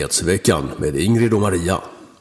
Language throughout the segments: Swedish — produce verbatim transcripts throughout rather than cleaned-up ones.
Nyhetsveckan med Ingrid och Maria.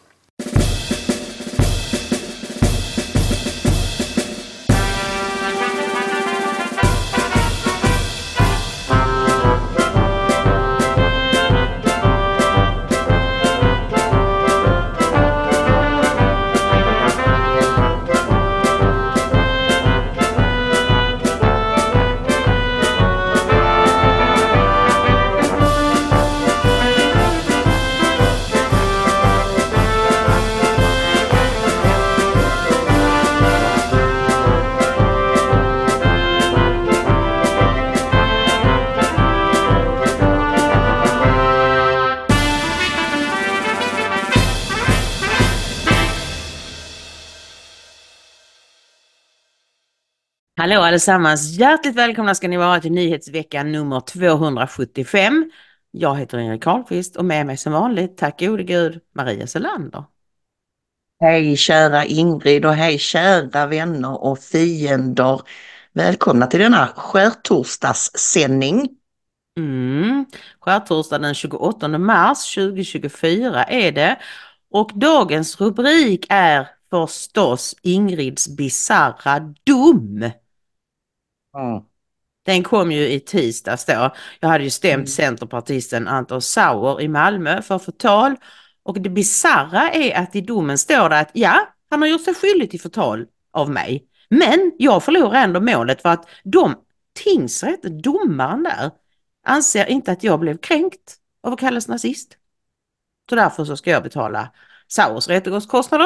Hallå allesammans, hjärtligt välkomna ska ni vara till nyhetsveckan nummer tvåhundrasjuttiofem. Jag heter Ingrid Carlqvist och med mig som vanligt, tack gode gud, Maria Selander. Hej kära Ingrid och hej kära vänner och fiender. Välkomna till denna skärtorsdagssändning. Mm. Skärtorsdag den tjugoåttonde mars tjugohundratjugofyra är det. Och dagens rubrik är förstås Ingrids bizarra dom. Mm. Den kom ju i tisdags då. Jag hade ju stämt Mm. centerpartisten Anton Sauer i Malmö för förtal. Och det bizarra är att i domen står det att ja, han har gjort sig skyldig till förtal av mig. Men jag förlorar ändå målet för att de tingsrätt, domaren där, anser inte att jag blev kränkt av att kallas nazist. Så därför så ska jag betala Sauers rättegångskostnader.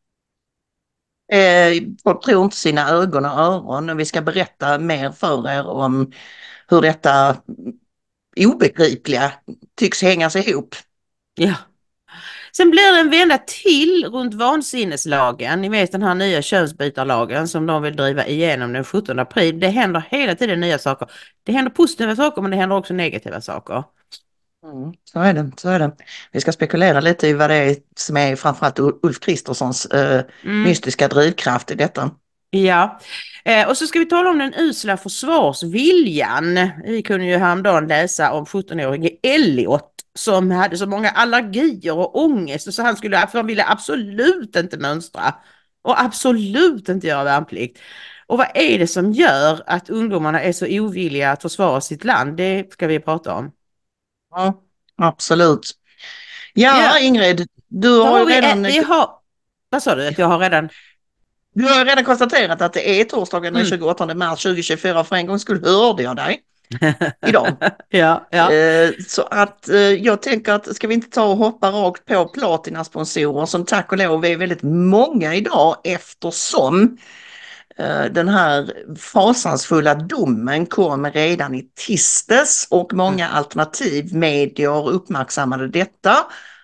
Eh, folk tror inte sina ögon och öron och vi ska berätta mer för er om hur detta obegripliga tycks hängas ihop. Ja. Sen blir det en vända till runt vansinneslagen. Ni vet den här nya könsbytarlagen som de vill driva igenom den sjuttonde april. Det händer hela tiden nya saker. Det händer positiva saker men det händer också negativa saker. Mm, så är det, så är det. Vi ska spekulera lite i vad det är som är framförallt Ulf Kristerssons eh, Mm. mystiska drivkraft i detta. Ja, eh, och så ska vi tala om den usla försvarsviljan. Vi kunde ju häromdagen läsa om sjuttonårige Elliot som hade så många allergier och ångest så han skulle han ville absolut inte mönstra och absolut inte göra värnplikt. Och vad är det som gör att ungdomarna är så ovilliga att försvara sitt land? Det ska vi prata om. Ja, absolut. Ja, Ja, Ingrid, du då har har ju vi, redan... vi har, vad sa du att jag har redan? Du har redan konstaterat att det är torsdagen den Mm. tjugoåttonde mars tjugohundratjugofyra. För en gång skulle hörde jag dig idag. ja, ja. Eh, så att eh, jag tänker att ska vi inte ta och hoppa rakt på Platina-sponsorer som tack och lov är väldigt många idag eftersom eh, den här fasansfulla domen kom redan i tisdags och många alternativmedier uppmärksammade detta.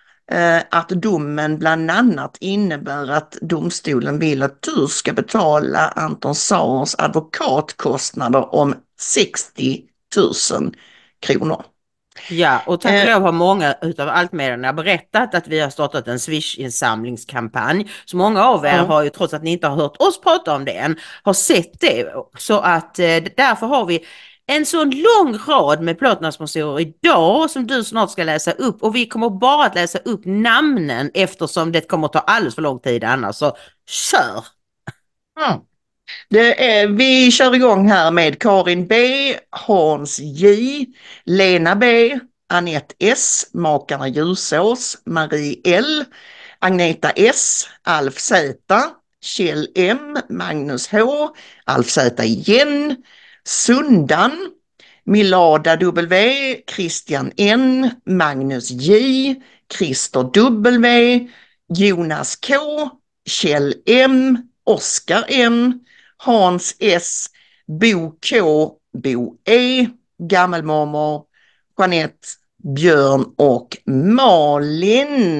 Att domen bland annat innebär att domstolen vill att du ska betala Anton Sauers advokatkostnader om sextio tusen kronor. Ja, och tack och Eh, lov har många utav Altmedierna berättat att vi har startat en Swish-insamlingskampanj. Så många av er ja. har ju, trots att ni inte har hört oss prata om det än, har sett det. Så att eh, därför har vi en sån lång rad med plåtnasponsorer idag som du snart ska läsa upp. Och vi kommer bara att läsa upp namnen eftersom det kommer att ta alldeles för lång tid annars. Så kör! Mm. Det är, vi kör igång här med Karin B, Hans J, Lena B, Anette S, Makarna Ljusås, Marie L, Agneta S, Alf Z, Kjell M, Magnus H, Alf Z igen, Sundan, Milada W, Christian N, Magnus J, Christer W, Jonas K, Kjell M, Oskar M, Hans S, Bo K, Bo E, Gammelmormor, Jeanette, Björn och Malin.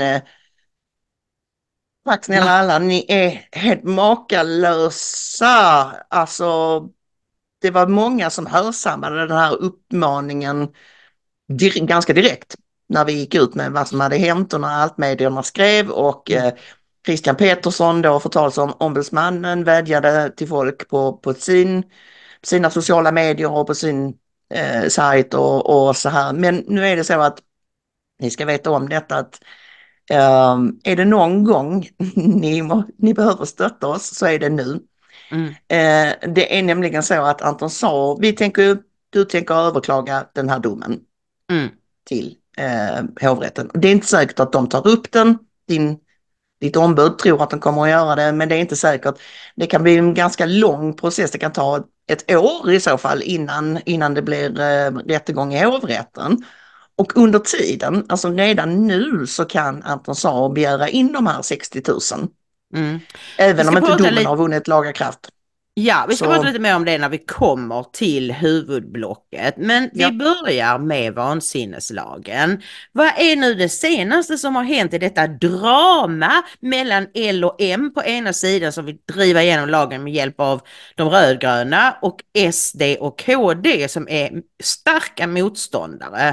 Tack snälla alla, ni är helt makalösa. Alltså, det var många som hörsammade den här uppmaningen dir- ganska direkt när vi gick ut med vad som hade hänt och när Altmedierna skrev och eh, Christian Petersson, då förtalsombudsmannen, vädjade till folk på, på sin, sina sociala medier och på sin eh, sajt och, och så här. Men nu är det så att ni ska veta om detta, att eh, är det någon gång ni, må, ni behöver stötta oss så är det nu. Mm. Eh, det är nämligen så att Anton sa, vi tänker, du tänker överklaga den här domen Mm. till eh, hovrätten. Det är inte säkert att de tar upp den, din, ditt ombud tror att de kommer att göra det, men det är inte säkert. Det kan bli en ganska lång process, det kan ta ett år i så fall innan, innan det blir eh, rättegång i hovrätten. Och under tiden, alltså redan nu så kan Anton Saar begära in de här sextio tusen. Mm. Även om inte domen lite... har vunnit laga kraft. Ja, vi ska så... prata lite mer om det när vi kommer till huvudblocket. Men vi ja. börjar med vansinneslagen. Vad är nu det senaste som har hänt i detta drama mellan L och M på ena sidan som vill driva igenom lagen med hjälp av de rödgröna och S D och K D som är starka motståndare?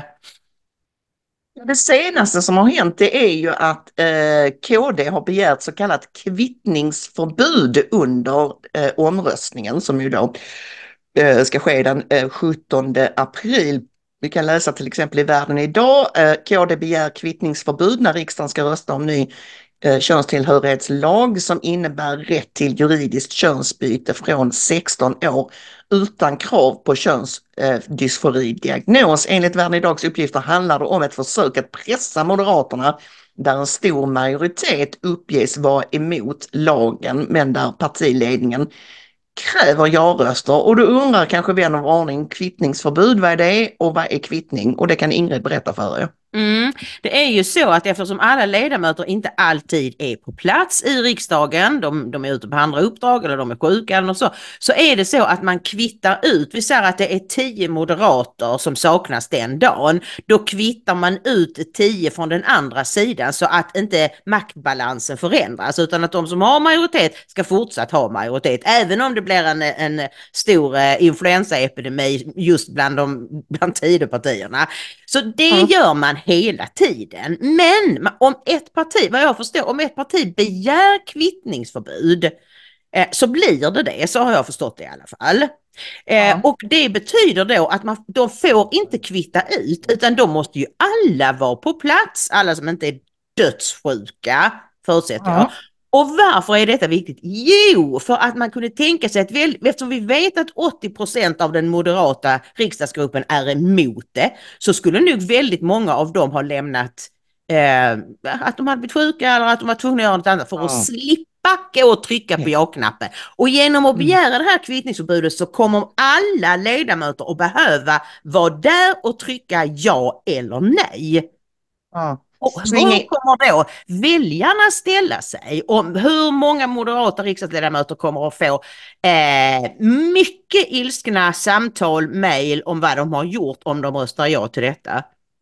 Det senaste som har hänt det är ju att eh, K D har begärt så kallat kvittningsförbud under eh, omröstningen som ju då eh, ska ske den eh, sjuttonde april. Vi kan läsa till exempel i Världen idag, eh, K D begär kvittningsförbud när riksdagen ska rösta om ny eh, könstillhörighetslag som innebär rätt till juridiskt könsbyte från sexton år utan krav på könsdysforidiagnos. Enligt Världen idags uppgifter handlar det om ett försök att pressa Moderaterna där en stor majoritet uppges vara emot lagen men där partiledningen kräver ja-röster. Och då undrar kanske vän av ordning, kvittningsförbud, vad är det och vad är kvittning? Och det kan Ingrid berätta för er. Mm. Det är ju så att eftersom alla ledamöter inte alltid är på plats i riksdagen, de, de är ute på andra uppdrag eller de är sjuka eller något så, så är det så att man kvittar ut. Vi säger att det är tio moderater som saknas den dagen. Då kvittar man ut tio från den andra sidan så att inte maktbalansen förändras utan att de som har majoritet ska fortsatt ha majoritet. Även om det blir en, en stor influensaepidemi just bland, de, bland Tidöpartierna. Så det mm. gör man hela tiden. Men om ett parti, vad jag förstår, om ett parti begär kvittningsförbud eh, så blir det det, så har jag förstått det i alla fall. Eh, ja. Och det betyder då att man, de får inte kvitta ut utan de måste ju alla vara på plats, alla som inte är dödssjuka, förutsätter ja. jag. Och varför är detta viktigt? Jo, för att man kunde tänka sig att väl, eftersom vi vet att åttio procent av den moderata riksdagsgruppen är emot det, så skulle nog väldigt många av dem ha lämnat eh, att de hade blivit sjuka eller att de var tvungna att göra något annat för att ja. slippa gå och trycka på ja-knappen. Och genom att begära mm. det här kvittningsförbudet så kommer alla ledamöter att behöva vara där och trycka ja eller nej. Ja. Och hur kommer då väljarna ställa sig om hur många moderata riksdagsledamöter kommer att få eh, mycket ilskna samtal, mejl om vad de har gjort om de röstar ja till detta?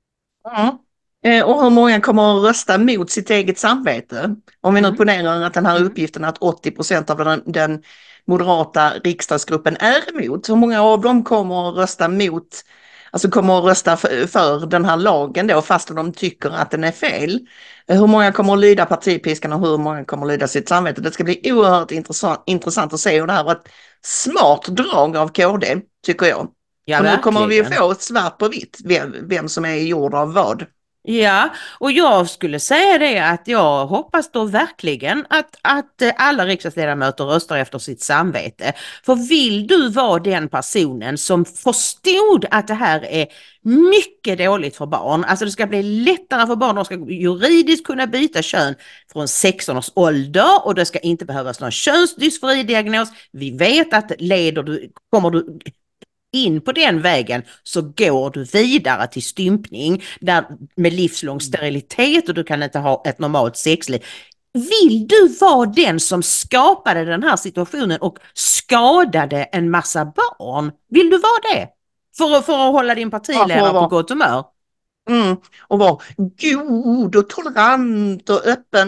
Ja. Eh, och hur många kommer att rösta mot sitt eget samvete? Om vi nu ponerar att den här uppgiften att åttio procent av den, den moderata riksdagsgruppen är emot, hur många av dem kommer att rösta mot, alltså kommer att rösta för, för den här lagen då fast de tycker att den är fel? Hur många kommer att lyda partipiskan och hur många kommer att lyda sitt samvete? Det ska bli oerhört intressant, intressant att se, och det här var ett smart drag av K D tycker jag. Ja, för nu kommer vi att få svart på vitt vem, vem som är gjord av vad. Ja, och jag skulle säga det att jag hoppas då verkligen att, att alla riksdagsledamöter röstar efter sitt samvete. För vill du vara den personen som förstod att det här är mycket dåligt för barn, alltså det ska bli lättare för barn, de ska juridiskt kunna byta kön från sexton års ålder och det ska inte behövas någon könsdysforidiagnos. Vi vet att leder du, kommer du in på den vägen så går du vidare till stympning där, med livslång sterilitet, och du kan inte ha ett normalt sexliv. Vill du vara den som skapade den här situationen och skadade en massa barn? Vill du vara det? För, för att hålla din partiledare ja, på gott humör? Mm, och vara god och tolerant och öppen.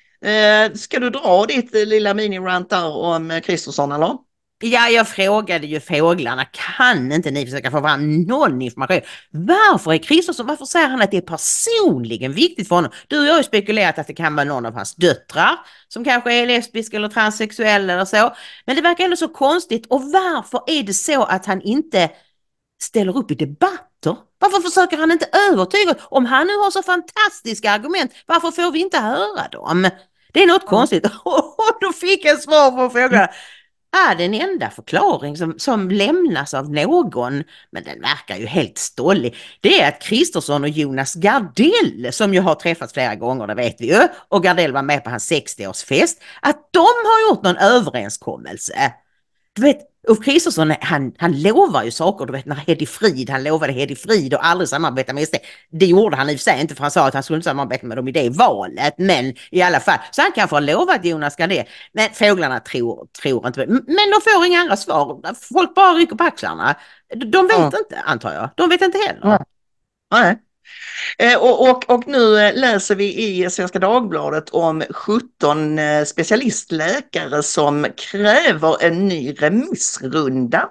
Eh, ska du dra ditt lilla mini-rant där om Kristersson eller? Ja, jag frågade ju fåglarna, kan inte ni försöka få fram någon information? Varför är Kristersson, varför säger han att det är personligen viktigt för honom? Du och jag har ju spekulerat att det kan vara någon av hans döttrar som kanske är lesbisk eller transsexuell eller så. Men det verkar ändå så konstigt. Och varför är det så att han inte ställer upp i debatter? Varför försöker han inte övertyga? Om han nu har så fantastiska argument, varför får vi inte höra dem? Det är något mm. konstigt. Och då fick jag svar på frågan. Är den enda förklaring som, som lämnas av någon, men den verkar ju helt stollig, det är att Kristersson och Jonas Gardell, som ju har träffats flera gånger, det vet vi ju, och Gardell var med på hans sextioårsfest, att de har gjort någon överenskommelse. Du vet, Ulf Kristersson, han, han lovar ju saker, du vet när Hedi Frid, han lovade Hedi Frid och aldrig samarbeta med S D. Det gjorde han i och för sig inte, för han sa att han skulle inte samarbeta med dem i det valet, men i alla fall. Så han kan få lovat Jonas Gardell, men fåglarna tror, tror inte. Men de får inga andra svar, folk bara rycker på axlarna. De vet mm. inte, antar jag. De vet inte heller. Mm. Nej. Och, och, och nu läser vi i Svenska Dagbladet om sjutton specialistläkare som kräver en ny remissrunda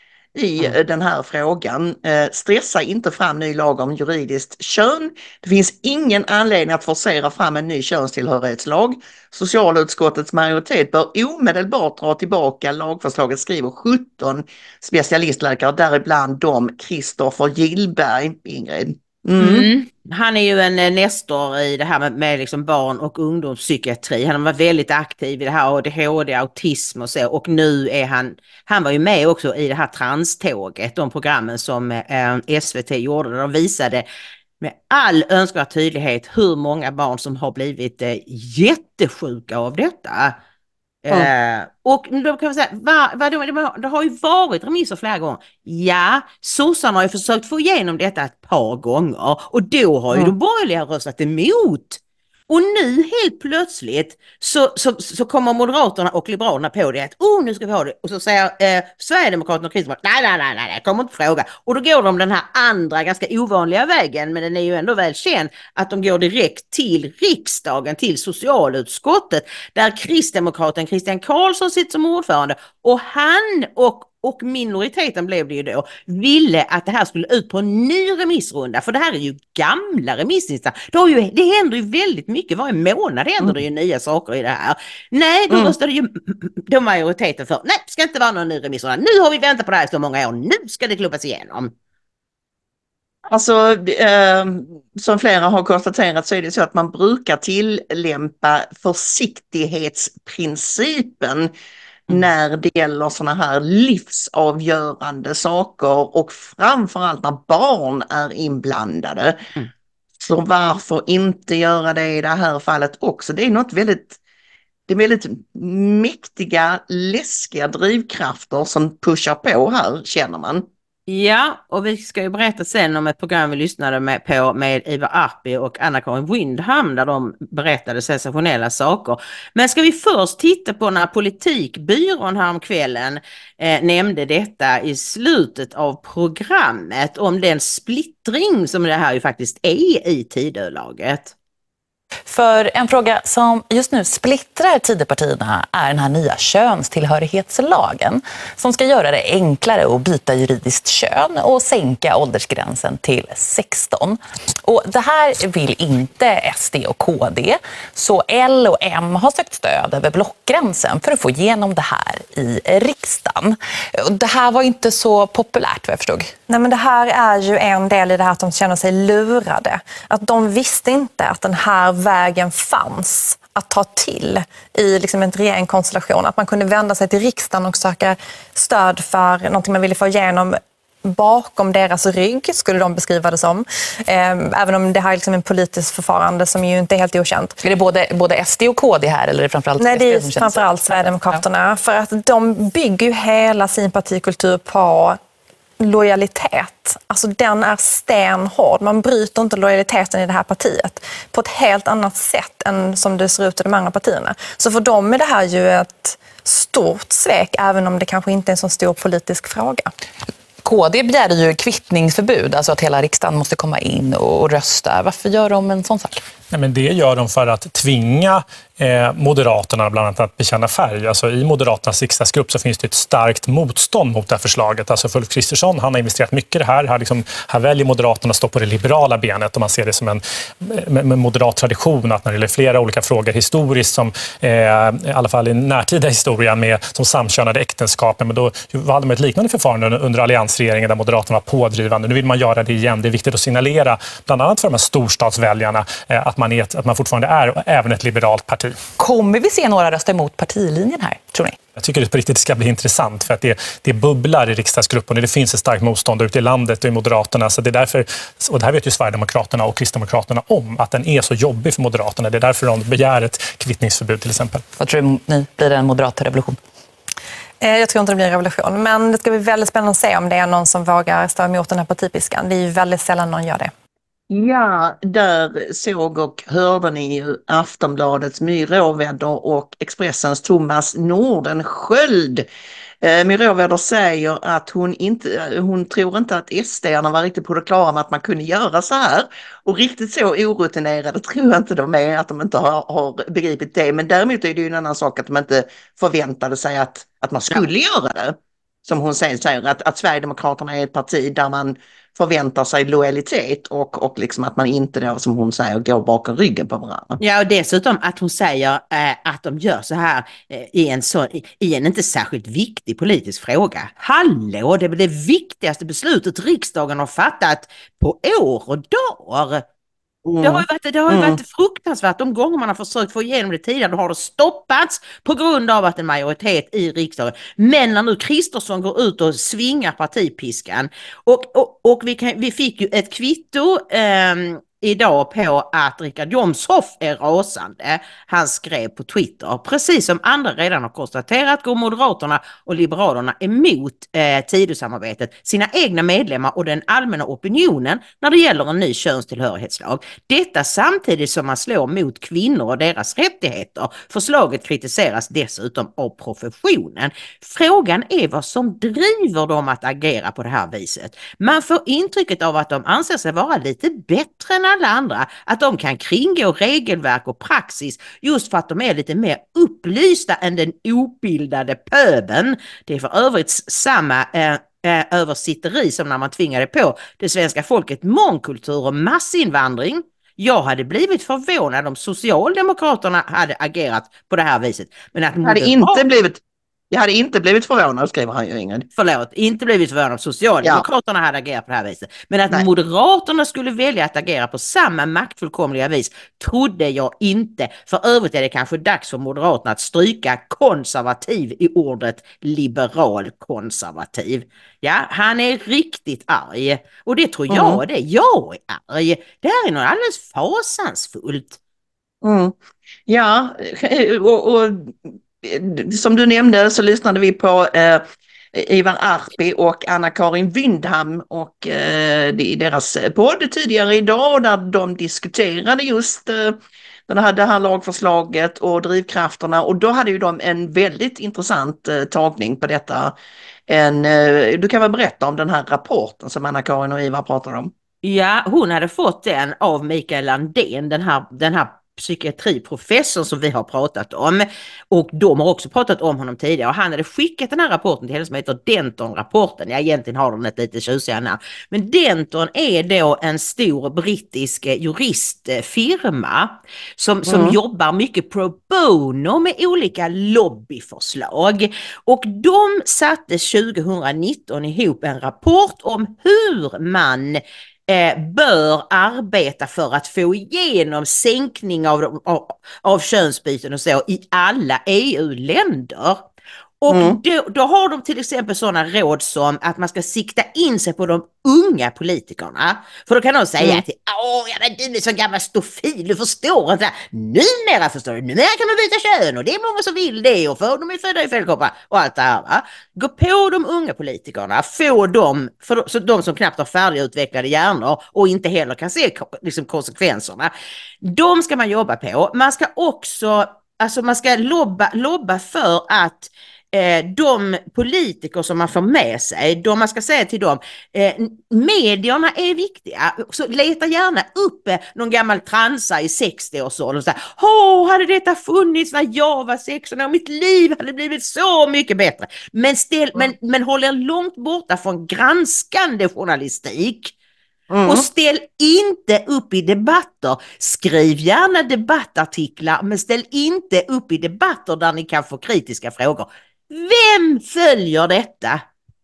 i mm. den här frågan. Stressa inte fram ny lag om juridiskt kön. Det finns ingen anledning att forcera fram en ny könstillhörighetslag. Socialutskottets majoritet bör omedelbart dra tillbaka lagförslaget, skriver sjutton specialistläkare, däribland de Kristoffer Gillberg, Ingrid. Mm. Mm. Han är ju en nestor i det här med, med liksom barn- och ungdomspsykiatri. Han var väldigt aktiv i det här A D H D, autism och så. Och nu är han, han var ju med också i det här tranståget, de programmen som eh, S V T gjorde. De visade med all önskvärd tydlighet hur många barn som har blivit eh, jättesjuka av detta. Mm. Uh, och då kan man säga, va, va, det, det har ju varit remisser flera gånger. Ja, sossarna har ju försökt få igenom detta ett par gånger och då har ju mm. de borgerliga röstat emot. Och nu helt plötsligt så, så, så kommer Moderaterna och Liberalerna på det att oh, nu ska vi ha det. Och så säger eh, Sverigedemokraterna och Kristdemokraterna nej, nej, nej, nej, nej, kommer inte fråga. Och då går de den här andra ganska ovanliga vägen, men den är ju ändå väl känd, att de går direkt till riksdagen, till socialutskottet, där Kristdemokraten Christian Karlsson sitter som ordförande och han och Och minoriteten blev det ju då, ville att det här skulle ut på en ny remissrunda. För det här är ju gamla remissinstanser. Det, har ju, det händer ju väldigt mycket. Varje månad händer mm. det ju nya saker i det här. Nej, då mm. röstade ju då majoriteten för. Nej, det ska inte vara någon ny remissrunda. Nu har vi väntat på det här i så många år. Nu ska det klubpas igenom. Alltså, eh, som flera har konstaterat så är det så att man brukar tillämpa försiktighetsprincipen Mm. när det gäller såna här livsavgörande saker och framförallt när barn är inblandade. Mm. Så varför inte göra det i det här fallet också? Det är något väldigt, det är väldigt mäktiga, läskiga drivkrafter som pushar på här, känner man. Ja, och vi ska ju berätta sen om ett program vi lyssnade med på med Ivar Arpi och Anna-Karin Windham där de berättade sensationella saker. Men ska vi först titta på när Politikbyrån här om kvällen eh, nämnde detta i slutet av programmet om den splittring som det här ju faktiskt är i Tidölaget. För en fråga som just nu splittrar Tidöpartierna är den här nya könstillhörighetslagen som ska göra det enklare att byta juridiskt kön och sänka åldersgränsen till sexton. Och det här vill inte S D och K D, så L och M har sökt stöd över blockgränsen för att få igenom det här i riksdagen. Det här var inte så populärt, vad jag förstod. Nej, men det här är ju en del i det här att de känner sig lurade. Att de visste inte att den här vägen fanns att ta till i liksom en regeringskonstellation. Att man kunde vända sig till riksdagen och söka stöd för någonting man ville få igenom bakom deras rygg, skulle de beskriva det som. Även om det här är liksom en politisk förfarande som ju inte är helt okänt. Är det både, både S D och K D här eller är det framförallt Nej, det är S D som framförallt Sverigedemokraterna. Ja. För att de bygger ju hela sin partikultur på lojalitet. Alltså den är stenhård. Man bryter inte lojaliteten i det här partiet på ett helt annat sätt än som det ser ut i de andra partierna. Så för dem är det här ju ett stort svek, även om det kanske inte är en så stor politisk fråga. K D begärde ju kvittningsförbud, alltså att hela riksdagen måste komma in och rösta. Varför gör de en sån sak? Nej, men det gör de för att tvinga eh, Moderaterna bland annat att bekänna färg. Alltså, i Moderaternas riksdagsgrupp så finns det ett starkt motstånd mot det här förslaget. Alltså, Ulf Kristersson, han har investerat mycket i det här. Här, liksom, här väljer Moderaterna att stå på det liberala benet och man ser det som en med, med moderat tradition att när det gäller flera olika frågor historiskt som eh, i alla fall i närtida historia med som samkönade äktenskapen, men då valde man ett liknande förfarande under alliansregeringen där Moderaterna var pådrivande. Nu vill man göra det igen. Det är viktigt att signalera bland annat för de här storstadsväljarna eh, att, man är ett, att man fortfarande är även ett liberalt parti. Kommer vi se några rösta emot partilinjen här, tror ni? Jag tycker det på riktigt ska bli intressant för att det, det bubblar i riksdagsgruppen och det finns ett starkt motstånd ute i landet och i Moderaterna. Så det är därför, och det här vet ju Sverigedemokraterna och Kristdemokraterna om, att den är så jobbig för Moderaterna. Det är därför de begär ett kvittningsförbud till exempel. Vad tror ni? Blir det en moderat revolution? Jag tror inte det blir en revolution, men det ska bli väldigt spännande att se om det är någon som vågar stå emot den här partipiskan. Det är ju väldigt sällan någon gör det. Ja, där såg och hörde ni ju Aftonbladets My Råvedder och Expressens Thomas Nordenskjöld. Eh, My Råvedder säger att hon, inte, hon tror inte att S D-arna var riktigt på det klara med att man kunde göra så här. Och riktigt så orutinerade tror jag inte de är, att de inte har, har begripit det. Men däremot är det ju en annan sak att de inte förväntade sig att, att man skulle ja. göra det. Som hon säger, säger att, att Sverigedemokraterna är ett parti där man förväntar sig lojalitet och, och liksom att man inte då, som hon säger, går bakom ryggen på varandra. Ja, och dessutom att hon säger eh, att de gör så här eh, i, en så, i, i en inte särskilt viktig politisk fråga. Hallå, det är det viktigaste beslutet riksdagen har fattat på år och dagar. Mm. Det har ju varit, det har ju mm. varit fruktansvärt de gånger man har försökt få igenom det tidigare. Då har det stoppats på grund av att en majoritet i riksdagen. Men när nu Kristersson går ut och svingar partipiskan och, och, och vi, kan, vi fick ju ett kvitto eh, idag på att Richard Jomshof är rasande. Han skrev på Twitter, precis som andra redan har konstaterat, går Moderaterna och Liberalerna emot eh, Tidösamarbetet, sina egna medlemmar och den allmänna opinionen när det gäller en ny könstillhörighetslag. Detta samtidigt som man slår mot kvinnor och deras rättigheter. Förslaget kritiseras dessutom av professionen. Frågan är vad som driver dem att agera på det här viset. Man får intrycket av att de anser sig vara lite bättre än alla andra, att de kan kringgå regelverk och praxis just för att de är lite mer upplysta än den obildade pöben. Det är för övrigt samma eh, eh, översitteri som när man tvingade på det svenska folket mångkultur och massinvandring. Jag hade blivit förvånad om Socialdemokraterna hade agerat på det här viset. Men att hade inte blivit Jag hade inte blivit förvånad, skriver han ju, Ingrid. Förlåt, inte blivit förvånad om Socialdemokraterna ja. hade agerat på det här viset. Men att Nej. Moderaterna skulle välja att agera på samma maktfullkomliga vis trodde jag inte. För övrigt är det kanske dags för Moderaterna att stryka konservativ i ordet liberal konservativ. Ja, han är riktigt arg. Och det tror jag mm. det. Jag är arg. Det här är nog alldeles fasansfullt. Mm. Ja, och... och... som du nämnde så lyssnade vi på eh, Ivar Arpi och Anna-Karin Wyndham och eh, i deras podd tidigare idag där de diskuterade just eh, den här, det här lagförslaget och drivkrafterna, och då hade ju de en väldigt intressant eh, tagning på detta. En, eh, du kan väl berätta om den här rapporten som Anna-Karin och Ivar pratade om? Ja, hon hade fått den av Mikael Landén, den här, den här psykiatriprofessorn som vi har pratat om, och de har också pratat om honom tidigare, och han hade skickat den här rapporten till henne som heter Denton-rapporten. Ja, egentligen har de ett lite tjusigare namn, men Denton är då en stor brittisk juristfirma som, mm. som jobbar mycket pro bono med olika lobbyförslag, och de satte tjugonitton ihop en rapport om hur man Eh, bör arbeta för att få igenom sänkning av, av, av könsbyten och så i alla E U-länder. Och mm. då, då har de till exempel sådana råd som att man ska sikta in sig på de unga politikerna. För då kan de säga mm. att åh, ja, men du är så gammal stofil, du förstår inte. Numera förstår du, numera kan man byta kön och det är många som vill det, och för de är födda i fel kroppar och allt det här. Va? Gå på de unga politikerna, få dem, för så de som knappt har färdigutvecklade hjärnor och inte heller kan se liksom, konsekvenserna. De ska man jobba på. Man ska också, alltså man ska lobba, lobba för att eh, de politiker som man får med sig, de man ska säga till dem, eh, medierna är viktiga, så leta gärna upp eh, någon gammal transa i sextio-årsåldern och säga, åh, hade detta funnits när jag var sexton och mitt liv hade blivit så mycket bättre. Men, ställ, men, men håll er långt borta från granskande journalistik. Mm. Och ställ inte upp i debatter. Skriv gärna debattartiklar, men ställ inte upp i debatter där ni kan få kritiska frågor. Vem följer detta?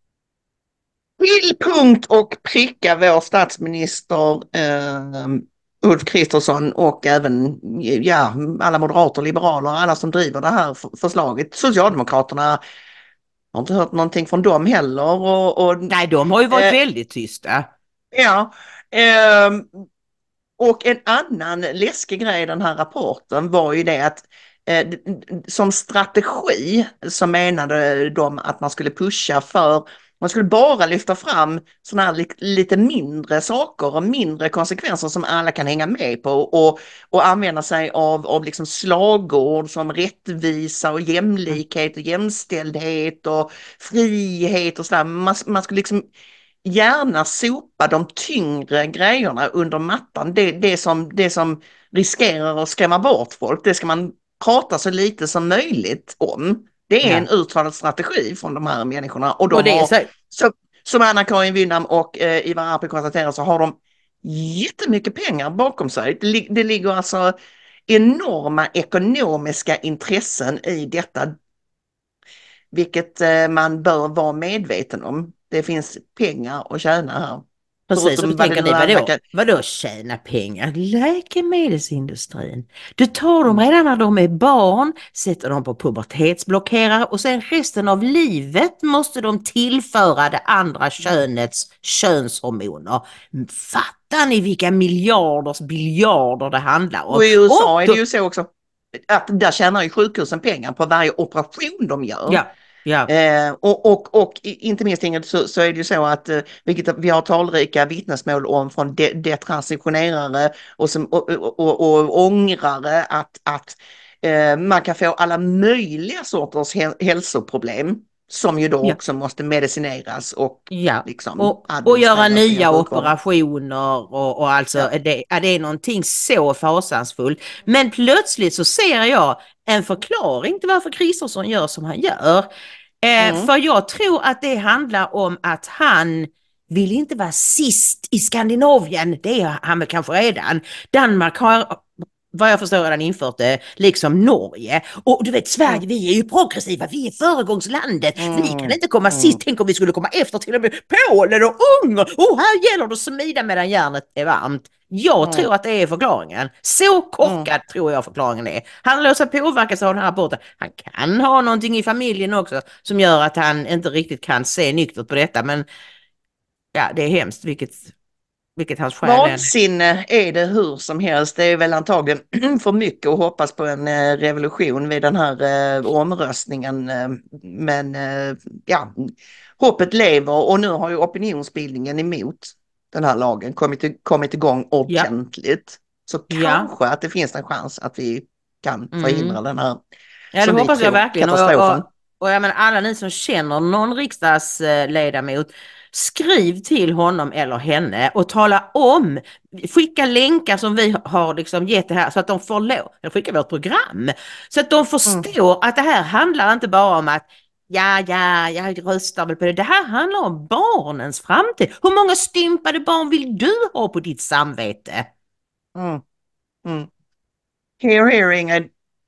Till punkt och pricka vår statsminister eh, Ulf Kristersson och även ja, alla moderater, liberaler, alla som driver det här förslaget. Socialdemokraterna har inte hört någonting från dem heller. Och, och, Nej, de har ju varit eh, väldigt tysta. Ja, eh, och en annan läskig grej i den här rapporten var ju det att eh, som strategi så menade de att man skulle pusha för, man skulle bara lyfta fram sådana här li lite mindre saker och mindre konsekvenser som alla kan hänga med på och, och använda sig av, av liksom slagord som rättvisa och jämlikhet och jämställdhet och frihet och sådär. Man, man skulle liksom gärna sopa de tyngre grejerna under mattan. Det, det, som, det som riskerar att skrämma bort folk, det ska man prata så lite som möjligt om. Det är ja. en uttalad strategi från de här människorna. Och, de och det har, är så... Så, som Anna-Karin Wynnam och eh, Ivar Arpi konstaterar så har de jättemycket pengar bakom sig. Det, det ligger alltså enorma ekonomiska intressen i detta, vilket eh, man bör vara medveten om. Det finns pengar att tjäna här. Precis, och då tänker ni, vadå, vadå tjäna pengar? Läkemedelsindustrin. Du tar dem redan när de är barn, sätter dem på pubertetsblockerare och sen resten av livet måste de tillföra det andra könets könshormoner. Fattar ni vilka miljarders biljarder det handlar om? Och i U S A och är det ju så också att där tjänar ju sjukhusen pengar på varje operation de gör. Ja. Ja. Eh, och, och, och inte minst Ingrid, så, så är det ju så att eh, vilket vi har talrika vittnesmål om från de, detransitionerare och, som, och, och, och, och ångrare att, att eh, man kan få alla möjliga sorters hälsoproblem som ju då ja. också måste medicineras och ja. liksom och, och göra nya operationer och, och alltså ja. det, det är någonting så fasansfullt. Men plötsligt så ser jag en förklaring till varför Kristersson gör som han gör. Eh, mm. För jag tror att det handlar om att han vill inte vara sist i Skandinavien. Det är han kanske redan. Danmark har, vad jag förstår, redan infört det, liksom Norge. Och du vet, Sverige, mm. vi är ju progressiva, vi är föregångslandet. Mm. Vi kan inte komma mm. sist, tänk om vi skulle komma efter till och med Polen och Ungern. Och här gäller det att smida medan järnet är varmt. Jag mm. tror att det är förklaringen. Så korkad mm. tror jag förklaringen är. Han låter sig påverkas av den här rapporten. Han kan ha någonting i familjen också som gör att han inte riktigt kan se nyktert på detta. Men ja, det är hemskt vilket... Vilket hans skäl är. Vansinne är det hur som helst. Det är väl antagligen för mycket att hoppas på en eh, revolution vid den här eh, omröstningen. Eh, men eh, ja, hoppet lever och nu har ju opinionsbildningen emot den här lagen kommit, kommit igång ordentligt. Ja. Så ja. kanske att det finns en chans att vi kan förhindra mm. den här. Ja, det hoppas jag verkligen. Och, och, och, och jag menar, alla ni som känner någon riksdagsledamot, skriv till honom eller henne och tala om, skicka länkar som vi har liksom gett det här så att de får lov, eller skicka vårt program så att de förstår mm. att det här handlar inte bara om att ja, ja, jag röstar väl på det. Det här handlar om barnens framtid. Hur många stympade barn vill du ha på ditt samvete? Mm. Mm. Hear, hearing.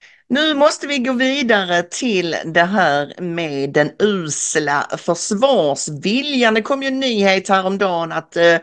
Nu måste vi gå vidare till det här med den usla försvarsviljan. Det kom ju en nyhet häromdagen att eh,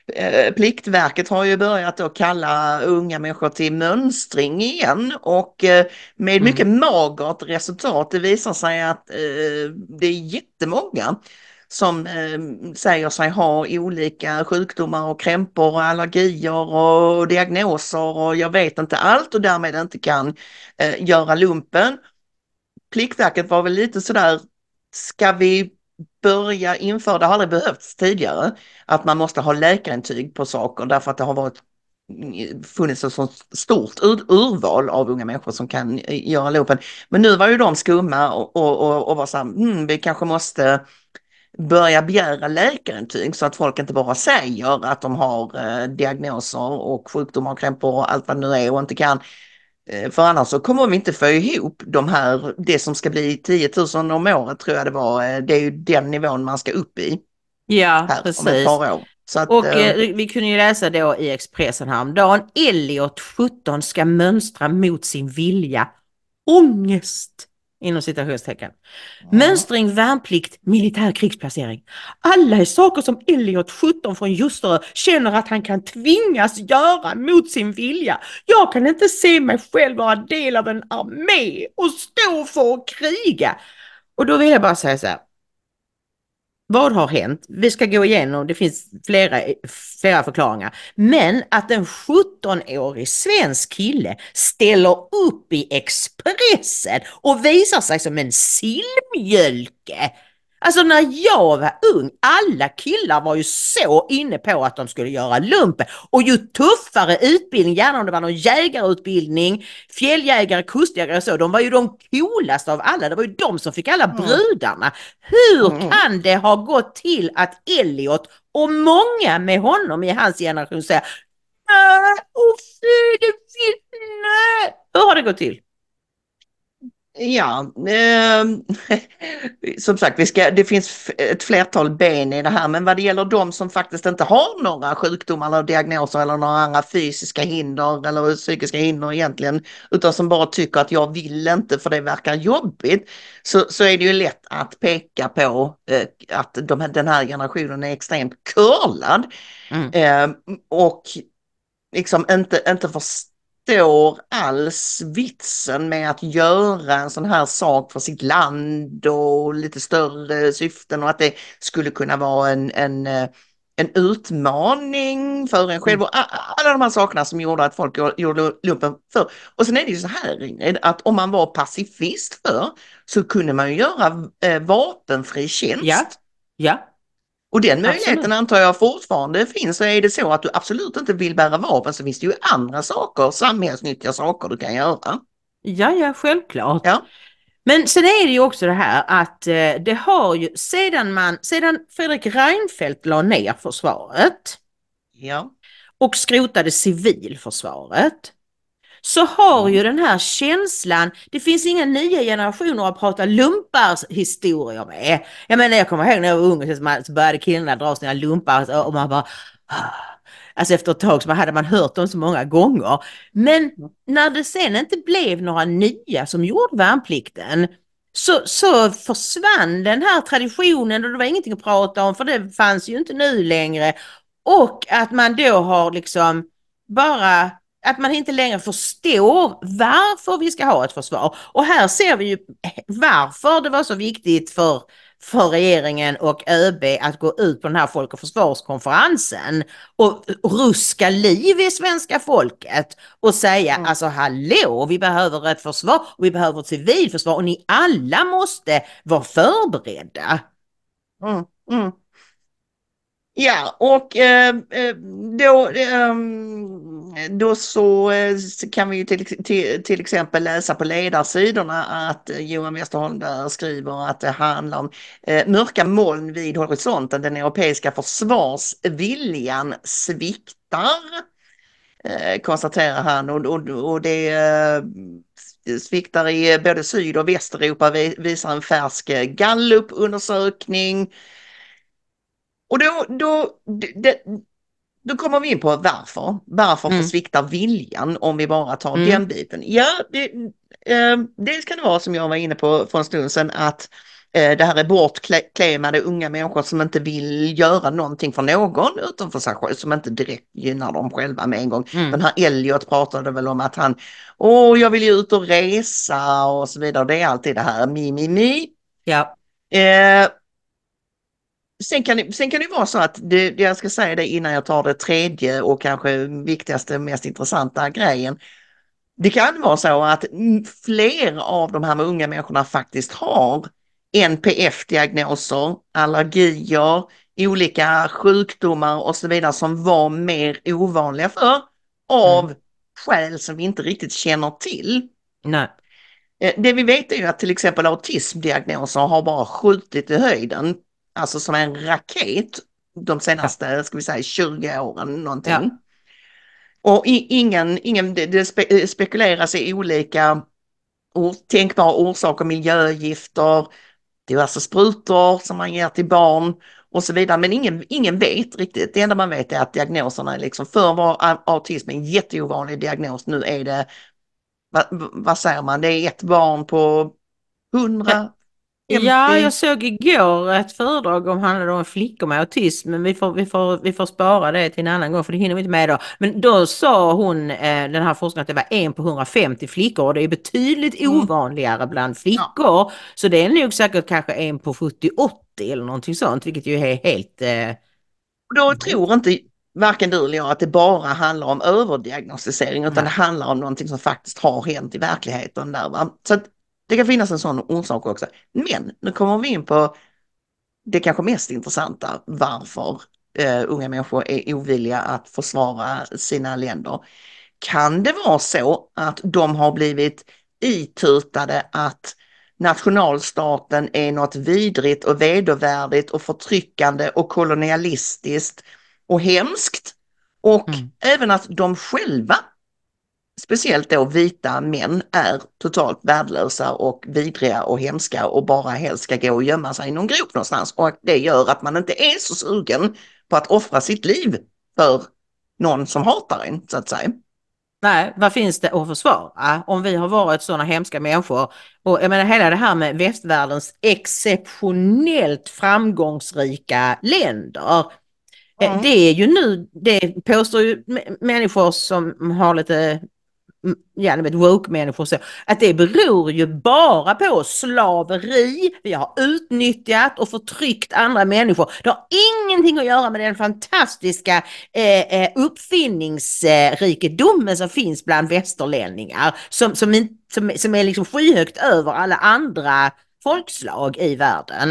Pliktverket har ju börjat att kalla unga människor till mönstring igen och eh, med mycket mm. magert resultat. Det visar sig att eh, det är jättemånga som eh, säger sig ha olika sjukdomar och krämpor och allergier och diagnoser och jag vet inte allt och därmed inte kan eh, göra lumpen. Pliktverket var väl lite sådär, ska vi börja införa, det har aldrig behövts tidigare, att man måste ha läkarintyg på saker därför att det har varit funnits ett så stort ur, urval av unga människor som kan göra lumpen. Men nu var ju de skumma och, och, och, och var så här, hmm, vi kanske måste börja begära läkarintyg så att folk inte bara säger att de har eh, diagnoser och sjukdomar och krämpor och allt vad det nu är och inte kan. Eh, för annars så kommer vi inte få ihop de här, det som ska bli tio tusen om året tror jag det var. Eh, det är ju den nivån man ska upp i Ja, här precis. om ett par år. Så att, Och eh, eh, vi kunde ju läsa då i Expressen häromdagen, Elliot sjutton ska mönstra mot sin vilja. Ångest! Inom citationstecken. Mönstring, värnplikt, militär krigsplacering. Alla är saker som Elliot sjutton från Ljusterö känner att han kan tvingas göra mot sin vilja. Jag kan inte se mig själv vara del av en armé och stå för att kriga. Och då vill jag bara säga så här. Vad har hänt? Vi ska gå igenom, det finns flera, flera förklaringar. Men att en sjutton-årig svensk kille ställer upp i Expressen och visar sig som en sillmjölke. Alltså när jag var ung, alla killar var ju så inne på att de skulle göra lumpen. Och ju tuffare utbildning, gärna om det var någon jägarutbildning, fjälljägare, kustjägare och så, de var ju de coolaste av alla. Det var ju de som fick alla brudarna. Hur Mm. kan det ha gått till att Elliot och många med honom i hans generation säger nej, och fy, det vill, nej. Hur har det gått till? Ja, eh, som sagt, vi ska, det finns ett flertal ben i det här, men vad det gäller de som faktiskt inte har några sjukdomar eller diagnoser eller några andra fysiska hinder eller psykiska hinder egentligen, utan som bara tycker att jag vill inte för det verkar jobbigt, så, så är det ju lätt att peka på eh, att de, den här generationen är extremt curlad Mm. eh, och liksom inte, inte förstår alls vitsen med att göra en sån här sak för sitt land och lite större syften och att det skulle kunna vara en, en, en utmaning för en själv och alla de här sakerna som gjorde att folk gjorde lumpen för. Och sen är det ju så här Ingrid, att om man var pacifist för så kunde man ju göra eh, vapenfri tjänst. Ja, ja. Och den Absolut. möjligheten antar jag fortfarande finns. Så är det så att du absolut inte vill bära vapen så finns det ju andra saker, samhällsnyttiga saker du kan göra. Ja, ja, självklart. Ja. Men sen är det ju också det här att eh, det har ju, sedan man, sedan Fredrik Reinfeldt la ner försvaret Ja. och skrotade civilförsvaret, så har ju den här känslan, det finns inga nya generationer att prata lumpars historier med. Jag menar, jag kommer ihåg när jag var ung så började killarna dra sina lumpar och man bara, alltså efter ett tag så hade man hört dem så många gånger. Men när det sen inte blev några nya som gjorde värnplikten så, så försvann den här traditionen och det var ingenting att prata om för det fanns ju inte nu längre. Och att man då har liksom bara, att man inte längre förstår varför vi ska ha ett försvar. Och här ser vi ju varför det var så viktigt för, för regeringen och ÖB att gå ut på den här folk- och försvarskonferensen och ruska liv i svenska folket och säga Mm. alltså hallå, vi behöver ett försvar och vi behöver ett civilförsvar och ni alla måste vara förberedda. Mm. Mm. Ja, och eh, då, eh, då så eh, kan vi ju till, till, till exempel läsa på ledarsidorna att Johan Westerholm där skriver att det handlar om eh, mörka moln vid horisonten. Den europeiska försvarsviljan sviktar, eh, konstaterar han. Och, och, och det eh, sviktar i både Syd- och Västeuropa, visar en färsk Gallup-undersökning. Och då, då, det, då kommer vi in på varför. Varför Mm. försviktar viljan om vi bara tar Mm. den biten? Ja, det, eh, dels kan det vara som jag var inne på för en stund sedan att eh, det här är bortklemade unga människor som inte vill göra någonting för någon utan för sig själv, som inte direkt gynnar dem själva med en gång. Mm. Den här Elliot pratade väl om att han, åh jag vill ju ut och resa och så vidare. Det är alltid det här mi, mi, mi. Ja. Eh, Sen kan, det, sen kan det vara så att, det, jag ska säga det innan jag tar det tredje och kanske viktigaste, mest intressanta grejen. Det kan vara så att fler av de här unga människorna faktiskt har N P F-diagnoser, allergier, olika sjukdomar och så vidare som var mer ovanliga för av Mm. skäl som vi inte riktigt känner till. Nej. Det vi vet är ju att till exempel autismdiagnoser har bara skjutit i höjden, alltså som en raket de senaste, ja. ska vi säga, tjugo åren någonting. Ja. Och i, ingen, ingen, det, det spe, spekuleras i olika or, tänkbara orsaker, miljögifter, diverse sprutor som man ger till barn och så vidare. Men ingen, ingen vet riktigt. Det enda man vet är att diagnoserna är liksom, förr var autism en jätteovanlig diagnos, nu är det, vad, vad säger man, det är ett barn på hundra. Ja, jag såg igår ett föredrag om handlade om flickor med autism, men vi får, vi får, vi får spara det till en annan gång för det hinner vi inte med idag. Men då sa hon, eh, den här forskaren, att det var en på hundrafemtio flickor och det är betydligt mm. ovanligare bland flickor. Ja. Så det är nog säkert kanske en på sjuttio åttio eller någonting sånt, vilket ju är helt... Eh... Då tror inte varken du eller jag att det bara handlar om överdiagnostisering, utan Nej. det handlar om någonting som faktiskt har hänt i verkligheten där, va? Så att det kan finnas en sån orsak också. Men nu kommer vi in på det kanske mest intressanta, varför eh, unga människor är ovilliga att försvara sina länder. Kan det vara så att de har blivit itutade att nationalstaten är något vidrigt och vedervärdigt och förtryckande och kolonialistiskt och hemskt, och mm. även att de själva, speciellt då vita män, är totalt värdelösa och vidriga och hemska och bara helst ska gå och gömma sig i någon grop någonstans, och det gör att man inte är så sugen på att offra sitt liv för någon som hatar en, så att säga. Nej, vad finns det att försvara om vi har varit sådana hemska människor? Och jag menar, hela det här med västvärldens exceptionellt framgångsrika länder. Mm. Det är ju nu, det påstår ju människor som har lite, ja, vet, woke-människor, så att det beror ju bara på slaveri. Vi har utnyttjat och förtryckt andra människor. Det har ingenting att göra med den fantastiska eh, uppfinningsrikedomen som finns bland västerlänningar, som, som, som, som är liksom skyhögt över alla andra folkslag i världen.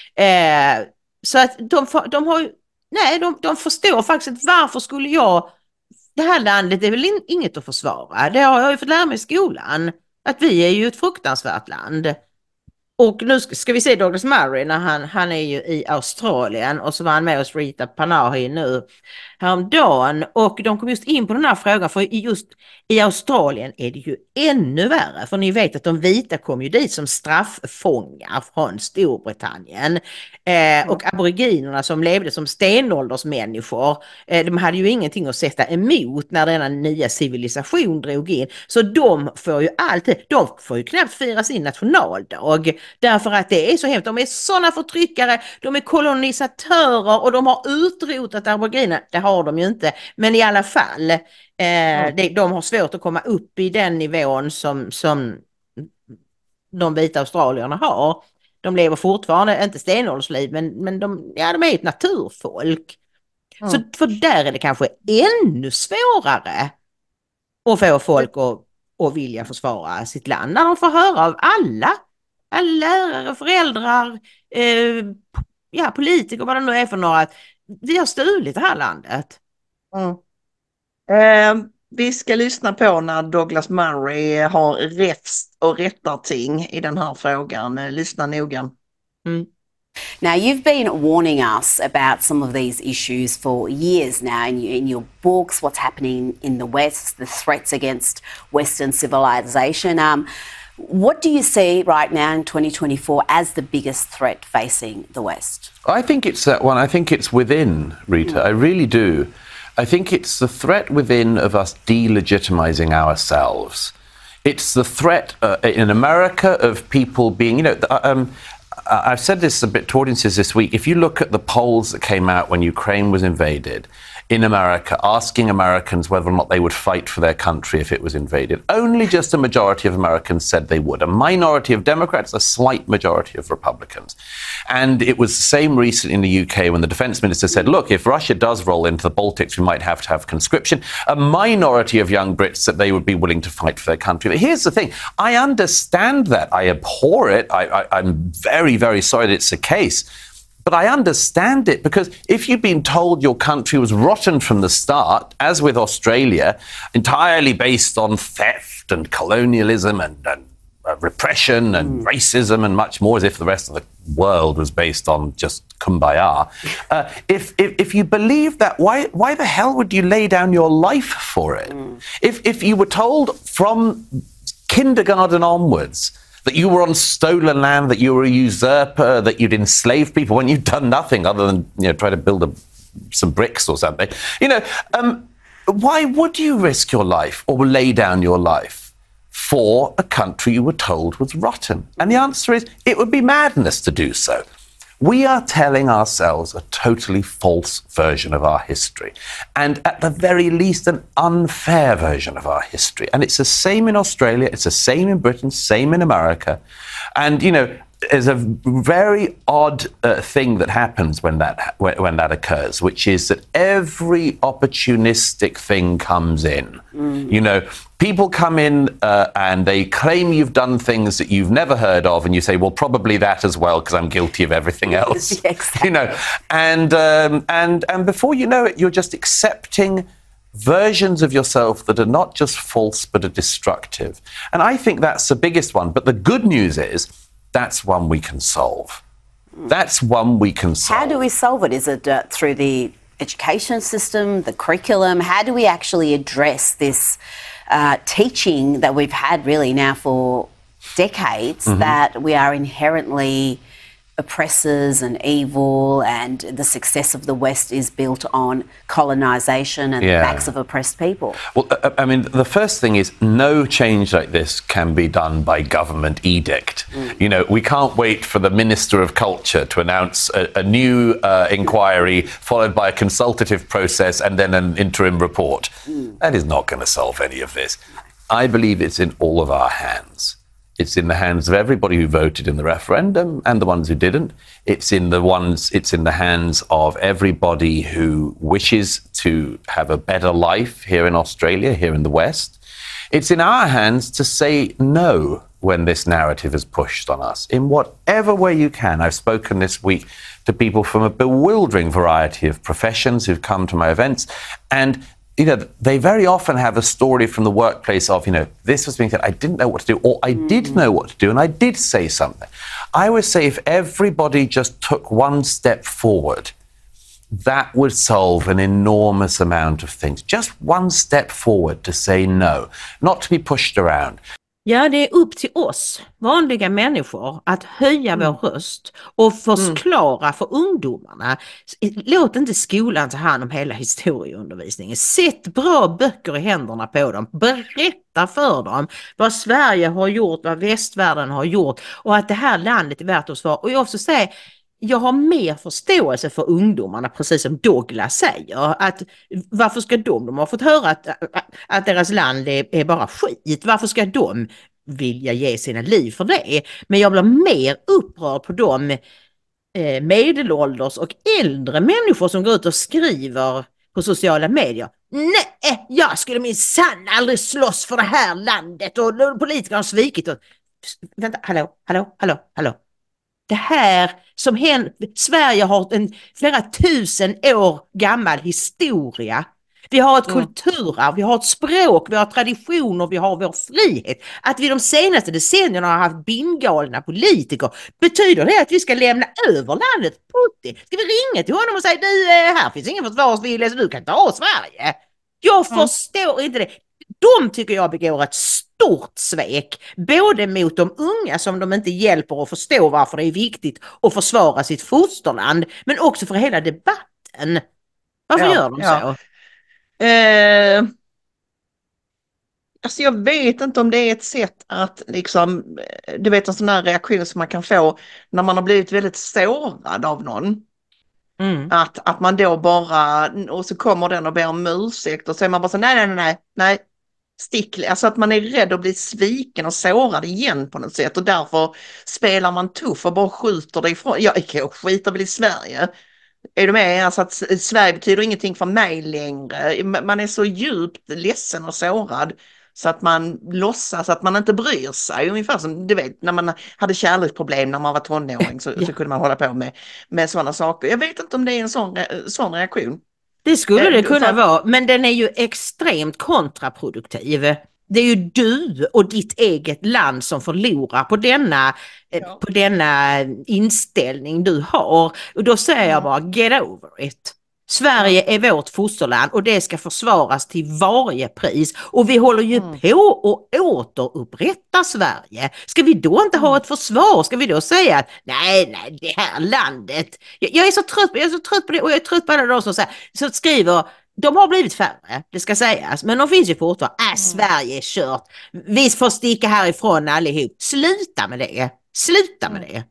Eh, så att de, de har ju, nej, de, de förstår faktiskt att varför skulle jag, det här landet är väl in, inget att försvara. Det har jag ju fått lära mig i skolan, att vi är ju ett fruktansvärt land. Och nu ska, ska vi se Douglas Murray, när han, han är ju i Australien, och så var han med oss Rita Panahi nu häromdagen, och de kom just in på den här frågan, för just i Australien är det ju ännu värre, för ni vet att de vita kom ju dit som strafffångar från Storbritannien, eh, och aboriginerna som levde som stenåldersmänniskor, eh, de hade ju ingenting att sätta emot när denna nya civilisation drog in, så de får ju alltid, de får ju knappt fira sin nationaldag, därför att det är så hemskt. De är sådana förtryckare, de är kolonisatörer och de har utrotat aboriginerna. Det har de ju inte, men i alla fall eh, mm. det, de har svårt att komma upp i den nivån som, som de vita australierna har. De lever fortfarande, inte stenåldersliv, men, men de, ja, de är ett naturfolk. Mm. Så för där är det kanske ännu svårare att få folk att, att vilja försvara sitt land, när de får höra av alla alla lärare, föräldrar, eh, ja, politiker, vad det nu är för några, att vi har stulit det här landet. Mm. Eh, vi ska lyssna på när Douglas Murray har räfst och rättar ting i den här frågan. Eh, lyssna noga. Mm. Now, you've been warning us about some of these issues for years now in, in your books, what's happening in the West, the threats against Western civilization. Um, What do you see right now in twenty twenty-four as the biggest threat facing the West? I think it's that one. I think it's within, Rita. I really do. I think it's the threat within of us delegitimizing ourselves. It's the threat uh, in America of people being, you know, um, I've said this a bit to audiences this week. If you look at the polls that came out when Ukraine was invaded in America, asking Americans whether or not they would fight for their country if it was invaded, only just a majority of Americans said they would. A minority of Democrats, a slight majority of Republicans. And it was the same recently in the U K when the defense minister said, look, if Russia does roll into the Baltics, we might have to have conscription. A minority of young Brits said they would be willing to fight for their country. But here's the thing. I understand that. I abhor it. I, I, I'm very, very sorry that it's the case. But I understand it, because if you've been told your country was rotten from the start, as with Australia, entirely based on theft and colonialism and, and uh, repression and mm. racism and much more, as if the rest of the world was based on just kumbaya. Uh, if, if if you believe that, why why the hell would you lay down your life for it? Mm. If if you were told from kindergarten onwards that you were on stolen land, that you were a usurper, that you'd enslave people when you'd done nothing other than, you know, try to build a, some bricks or something, you know, um, why would you risk your life or lay down your life for a country you were told was rotten? And the answer is, it would be madness to do so. We are telling ourselves a totally false version of our history, and at the very least an unfair version of our history. And it's the same in Australia, it's the same in Britain, same in America. And, you know, there's a very odd uh, thing that happens when that when, when that occurs, which is that every opportunistic thing comes in. Mm. You know, people come in uh, and they claim you've done things that you've never heard of, and you say, well, probably that as well, because I'm guilty of everything else. Yeah, exactly. You know, and um, and and before you know it, you're just accepting versions of yourself that are not just false but are destructive. And I think that's the biggest one. But the good news is, that's one we can solve. That's one we can solve. How do we solve it? Is it uh, through the education system, the curriculum? How do we actually address this uh, teaching that we've had really now for decades, mm-hmm. that we are inherently oppressors and evil, and the success of the West is built on colonisation and yeah. the backs of oppressed people? Well, I mean, the first thing is, no change like this can be done by government edict. Mm. You know, we can't wait for the Minister of Culture to announce a, a new uh, inquiry followed by a consultative process and then an interim report. Mm. That is not going to solve any of this. I believe it's in all of our hands. It's in the hands of everybody who voted in the referendum and the ones who didn't. It's in the ones. It's in the hands of everybody who wishes to have a better life here in Australia, here in the West. It's in our hands to say no when this narrative is pushed on us in whatever way you can. I've spoken this week to people from a bewildering variety of professions who've come to my events, and you know, they very often have a story from the workplace of, you know, this was being said, I didn't know what to do, or I mm. did know what to do, and I did say something. I would say if everybody just took one step forward, that would solve an enormous amount of things. Just one step forward to say no, not to be pushed around. Ja, det är upp till oss, vanliga människor, att höja mm. vår röst och förklara mm. för ungdomarna. Låt inte skolan ta hand om hela historieundervisningen. Sätt bra böcker i händerna på dem. Berätta för dem vad Sverige har gjort, vad västvärlden har gjort, och att det här landet är värt att svara. Och jag också säger, jag har mer förståelse för ungdomarna, precis som Douglas säger. Att varför ska de, de har fått höra att, att deras land är, är bara skit. Varför ska de vilja ge sina liv för det? Men jag blir mer upprörd på de eh, medelålders och äldre människor som går ut och skriver på sociala medier. Nej, jag skulle minsann aldrig slåss för det här landet, och politikerna har svikit. Och, vänta, hallå, hallå, hallå, hallå. Det här som händer, Sverige har en flera tusen år gammal historia. Vi har ett mm. kulturarv, vi har ett språk, vi har traditioner, vi har vår frihet. Att vi de senaste decennierna har haft bindgalna politiker, betyder det att vi ska lämna över landet? Putti, ska vi ringa till honom och säga, du, här finns ingen försvarsvilja så du kan ta Sverige? Jag mm. förstår inte det. De tycker jag begår ett stort svek, både mot de unga som de inte hjälper att förstå varför det är viktigt att försvara sitt fosterland, men också för hela debatten. Varför ja, gör de ja. så? Eh, alltså jag vet inte om det är ett sätt att liksom, du vet en sån här reaktion som man kan få när man har blivit väldigt sårad av någon. Mm. Att, att man då bara, och så kommer den och ber om ursäkt och så är man bara så nej, nej, nej, nej, stick. Alltså att man är rädd att bli sviken och sårad igen på något sätt, och därför spelar man tuff och bara skjuter det ifrån. Jag, jag skiter väl i Sverige. Är du med? Alltså att Sverige betyder ingenting för mig längre. Man är så djupt ledsen och sårad så att man låtsas att man inte bryr sig. Ungefär som du vet när man hade kärleksproblem när man var tonåring så, Ja. så kunde man hålla på med, med sådana saker. Jag vet inte om det är en sån, sån reaktion. Det skulle det kunna För- vara, men den är ju extremt kontraproduktiv. Det är ju du och ditt eget land som förlorar på denna, eh, Ja. på denna inställning du har. Och då säger jag Ja. bara, get over it. Sverige är vårt fosterland och det ska försvaras till varje pris. Och vi håller ju Mm. på att återupprätta Sverige. Ska vi då inte ha ett försvar? Ska vi då säga att nej, nej, det här landet. Jag, jag är så trött, jag är så trött på det och jag är trött på alla de som säger, så skriver, de har blivit färre, det ska sägas, men de finns ju fortfarande. Äh, Sverige är kört. Vi får sticka härifrån allihop. Sluta med det. Sluta med det.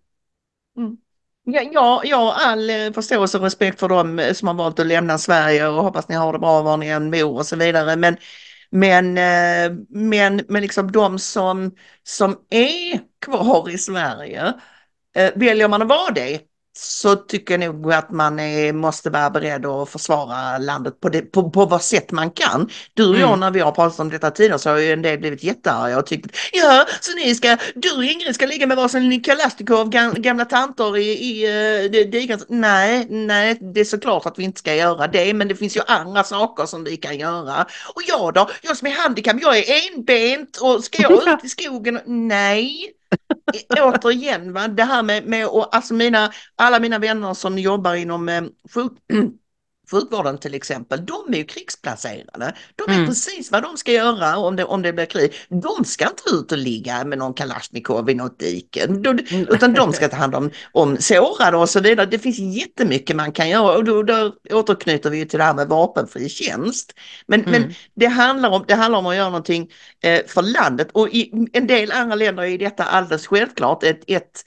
Ja, ja, jag har all eh, förståelse och respekt för dem eh, som har valt att lämna Sverige och hoppas ni har det bra var ni än bor och så vidare. Men, men, eh, men, men liksom de som, som är kvar i Sverige, eh, väljer man att vara det så tycker jag nog att man är, måste vara beredd att försvara landet på, det, på, på vad sätt man kan. Du och jag Mm. när vi har pratat om detta tidigare så har ju en del blivit jättearga och tyckt ja, så ni ska, du och Ingrid ska ligga med varsin Kalasnikov, gam, gamla tanter i, i uh, digan. Nej, nej, det är såklart att vi inte ska göra det, men det finns ju andra saker som vi kan göra. Och jag då, jag som är handikapp, jag är enbent och ska jag ut i skogen? Nej. Återigen, va? Det här med, med och, alltså mina, alla mina vänner som jobbar inom eh, sjuk, sjukvården till exempel, de är ju krigsplacerade. De vet Mm. precis vad de ska göra om det, om det blir krig. De ska inte ut och ligga med någon Kalashnikov i något dike, de, utan de ska ta hand om, om sårade och så vidare. Det finns jättemycket man kan göra och då, då återknyter vi ju till det här med vapenfri tjänst. Men, Mm. men det, handlar om, det handlar om att göra någonting eh, för landet och i en del andra länder är detta alldeles självklart ett, ett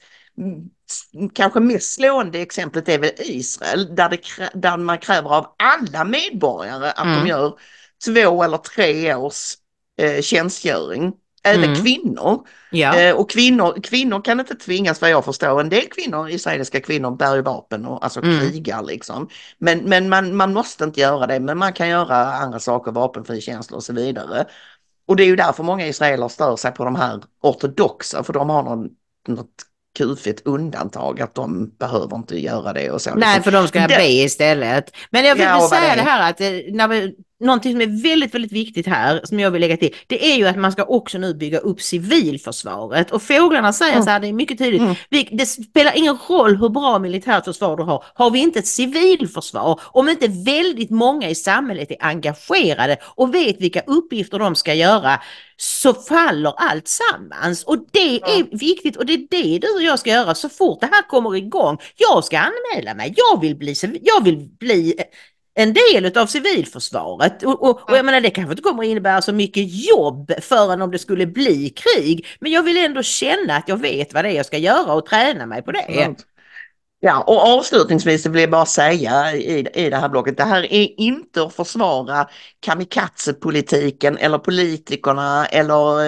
kanske mest slående exemplet är väl Israel där, det, där man kräver av alla medborgare att Mm. de gör två eller tre års eh, tjänstgöring. Även Mm. kvinnor. Ja. Eh, och kvinnor, kvinnor kan inte tvingas vad jag förstår. En del kvinnor, israeliska kvinnor bär ju vapen och alltså Mm. krigar liksom. Men, men man, man måste inte göra det. Men man kan göra andra saker, vapenfri tjänst och så vidare. Och det är ju därför många israeler stör sig på de här ortodoxa. För de har någon, något kufigt undantag att de behöver inte göra det och så. Nej, liksom. för de ska Det- be istället. Men jag vill Ja, och vad säga det det är. här att eh, när vi, någonting som är väldigt, väldigt viktigt här som jag vill lägga till, det är ju att man ska också nu bygga upp civilförsvaret. Och fåglarna säger Mm. så här, det är mycket tydligt, Mm. vi, det spelar ingen roll hur bra militärt försvar du har, har vi inte ett civilförsvar, om inte väldigt många i samhället är engagerade och vet vilka uppgifter de ska göra, så faller allt sammans. Och det är viktigt och det är det du och jag ska göra så fort det här kommer igång. Jag ska anmäla mig, jag vill bli, civ- jag vill bli en del av civilförsvaret och, och, och jag menar det kanske inte kommer innebära så mycket jobb förrän om det skulle bli krig, men jag vill ändå känna att jag vet vad det är jag ska göra och träna mig på det. Ja, och avslutningsvis vill jag bara säga i, i det här blocket, det här är inte att försvara kamikazepolitiken eller politikerna eller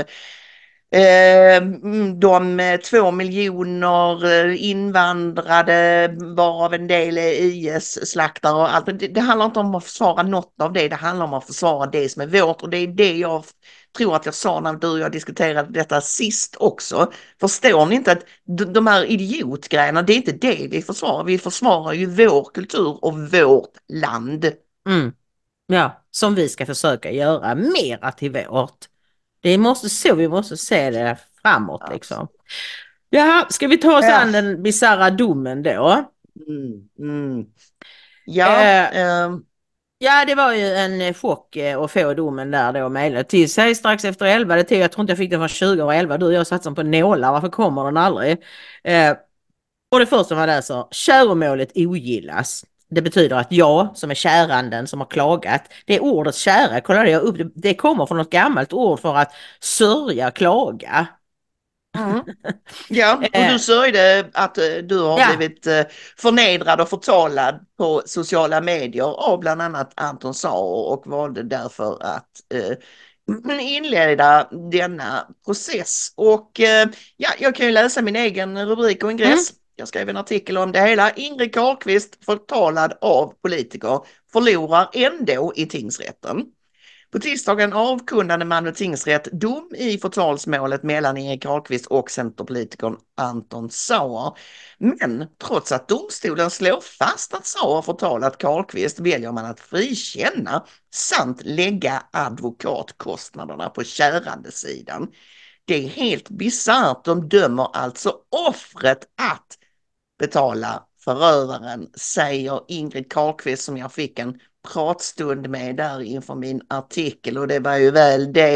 eh, de två miljoner invandrade varav en del är I S-slaktare och allt. Det, det handlar inte om att försvara något av det, det handlar om att försvara det som är vårt och det är det jag tror att jag sa när du och jag diskuterade detta sist också. Förstår ni inte att de, de här idiotgrejerna, det är inte det vi försvarar. Vi försvarar ju vår kultur och vårt land. Mm. Ja, som vi ska försöka göra mera till vårt. Det måste så vi måste se det framåt liksom. Ja, ska vi ta oss Ja. an den bizarra domen då? Mm, mm. Ja, Eh, eh, Ja, det var ju en chock eh, att få domen där då mejlet till sig strax efter elva. Det till, jag tror inte jag fick den från tjugo över elva. Du och jag satt som på nålar. Varför kommer den aldrig? Eh, och det första man läser, käromålet ogillas. Det betyder att jag som är käranden som har klagat, det är ordet kära, kollade jag upp, det, det kommer från något gammalt ord för att sörja, klaga. Mm. Ja, och Eh. du sörjde att eh, du har Ja. blivit eh, förnedrad och förtalad på sociala medier av bland annat Anton Saar och valde därför att eh, inleda denna process. Och eh, ja, jag kan ju läsa min egen rubrik och ingress. Jag skrev en artikel om det hela. Ingrid Carlqvist, förtalad av politiker, förlorar ändå i tingsrätten. På tisdagen avkunnade Malmö tingsrätt dom i förtalsmålet mellan Erik Karlqvist och centerpolitikern Anton Sauer. Men trots att domstolen slår fast att Sauer förtalat Karlqvist väljer man att frikänna samt lägga advokatkostnaderna på kärandesidan. Det är helt bisarrt. De dömer alltså offret att betala förövaren, säger Ingrid Karlqvist som jag fick en pratstund med där inför min artikel, och det var ju väl det.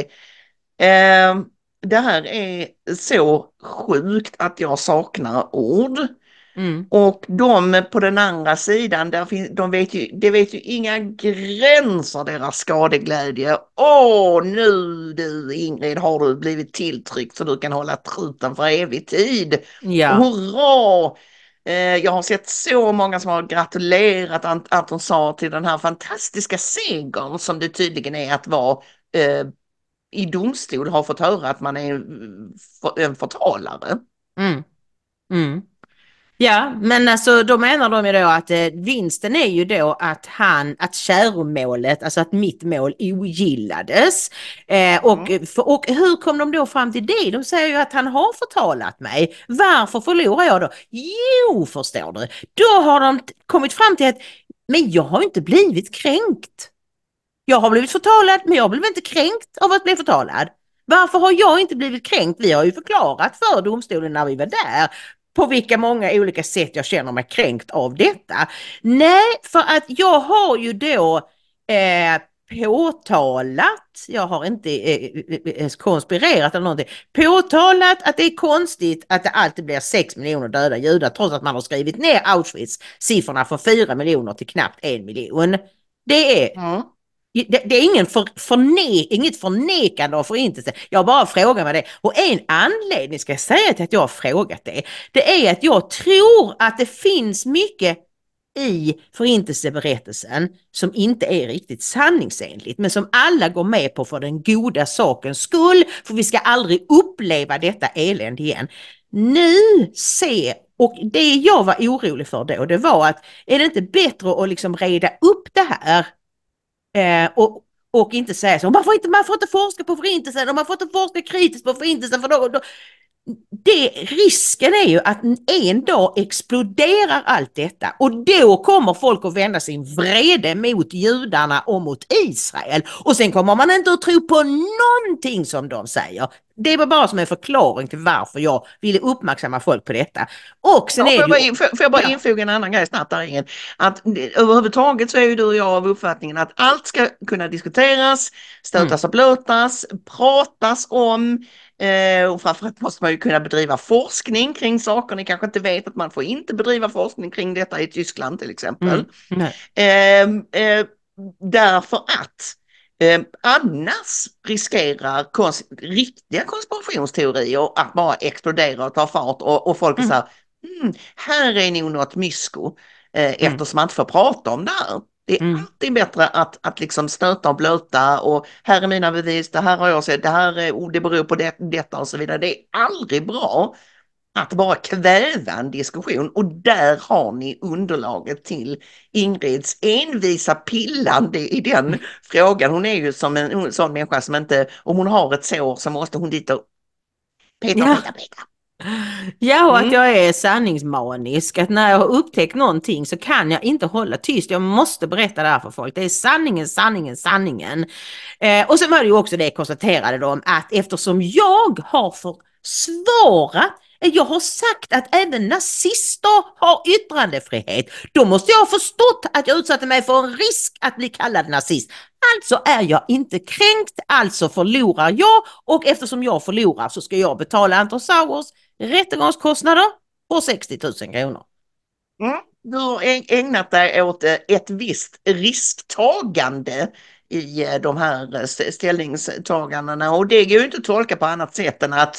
Eh, det här är så sjukt att jag saknar ord. Mm. Och de på den andra sidan, där finns, de vet ju, det vet ju inga gränser deras skadeglädje. Åh, nu du Ingrid har du blivit tilltryckt så du kan hålla truten för evig tid. Ja. Hurra! Jag har sett så många som har gratulerat Anton Sauer till den här fantastiska segern som det tydligen är att vara eh, i domstol, har fått höra att man är en förtalare. Mm. Mm. Ja, men alltså då menar de ju då att eh, vinsten är ju då att han, att käromålet, alltså att mitt mål ogillades. Eh, och, mm. för, och hur kom de då fram till det? De säger ju att han har förtalat mig. Varför förlorar jag då? Jo, förstår du. Då har de kommit fram till att, men jag har inte blivit kränkt. Jag har blivit förtalad, men jag blev inte kränkt av att bli förtalad. Varför har jag inte blivit kränkt? Vi har ju förklarat för domstolen när vi var där på vilka många olika sätt jag känner mig kränkt av detta. Nej, för att jag har ju då eh, påtalat, jag har inte eh, eh, konspirerat eller någonting, påtalat att det är konstigt att det alltid blir sex miljoner döda judar trots att man har skrivit ner Auschwitz-siffrorna från fyra miljoner till knappt en miljon. Det är... Mm. Det, det är ingen för, förne, inget förnekande av förintelse. Jag bara frågar mig det. Och en anledning ska jag säga till att jag har frågat det. Det är att jag tror att det finns mycket i förintelseberättelsen som inte är riktigt sanningsenligt. Men som alla går med på för den goda sakens skull. För vi ska aldrig uppleva detta elände igen. Nu ser... Och det jag var orolig för då, det var att är det inte bättre att liksom reda upp det här? Eh, och, och inte säga så, man får inte, man får inte forska på förintelsen och man får inte forska kritiskt på förintelsen för då, då, det, risken är ju att en dag exploderar allt detta och då kommer folk att vända sin vrede mot judarna och mot Israel och sen kommer man inte att tro på någonting som de säger. Det var bara som en förklaring till varför jag ville uppmärksamma folk på detta. Och sen ja, är får, det jag bara, får jag bara ja. infoga en annan grej snabbt där, Ingrid? Att överhuvudtaget så är ju du och jag av uppfattningen att allt ska kunna diskuteras, stötas mm. och blötas, pratas om. Eh, och framförallt måste man ju kunna bedriva forskning kring saker. Ni kanske inte vet att man får inte bedriva forskning kring detta i Tyskland till exempel. Mm. Eh, eh, därför att eh, annars riskerar kons- riktiga konspirationsteorier att bara explodera och ta fart och, och folk mm. säger mm, här är nog något mysko eh, mm. eftersom man inte får prata om det här. Det är mm. alltid bättre att, att liksom stöta och blöta och här är mina bevis, det här har jag sett, det här är, oh, det beror på det, detta och så vidare. Det är aldrig bra att bara kväva en diskussion och där har ni underlaget till Ingrids envisa pillande i den mm. frågan. Hon är ju som en, en sån människa som inte, om hon har ett sår så måste hon dit och peta, ja. peta, peta. Ja, och att jag är sanningsmanisk. Att när jag har upptäckt någonting så kan jag inte hålla tyst. Jag måste berätta det här för folk. Det är sanningen, sanningen, sanningen. Eh, och sen var det ju också det konstaterade de att eftersom jag har försvarat, jag har sagt att även nazister har yttrandefrihet, då måste jag ha förstått att jag utsatte mig för en risk att bli kallad nazist. Alltså är jag inte kränkt, alltså förlorar jag och eftersom jag förlorar så ska jag betala Anton Sauers rättegångskostnader på sextio tusen kronor. Mm. Du har ägnat dig åt ett visst risktagande i de här ställningstagandena och det går ju inte att tolka på annat sätt än att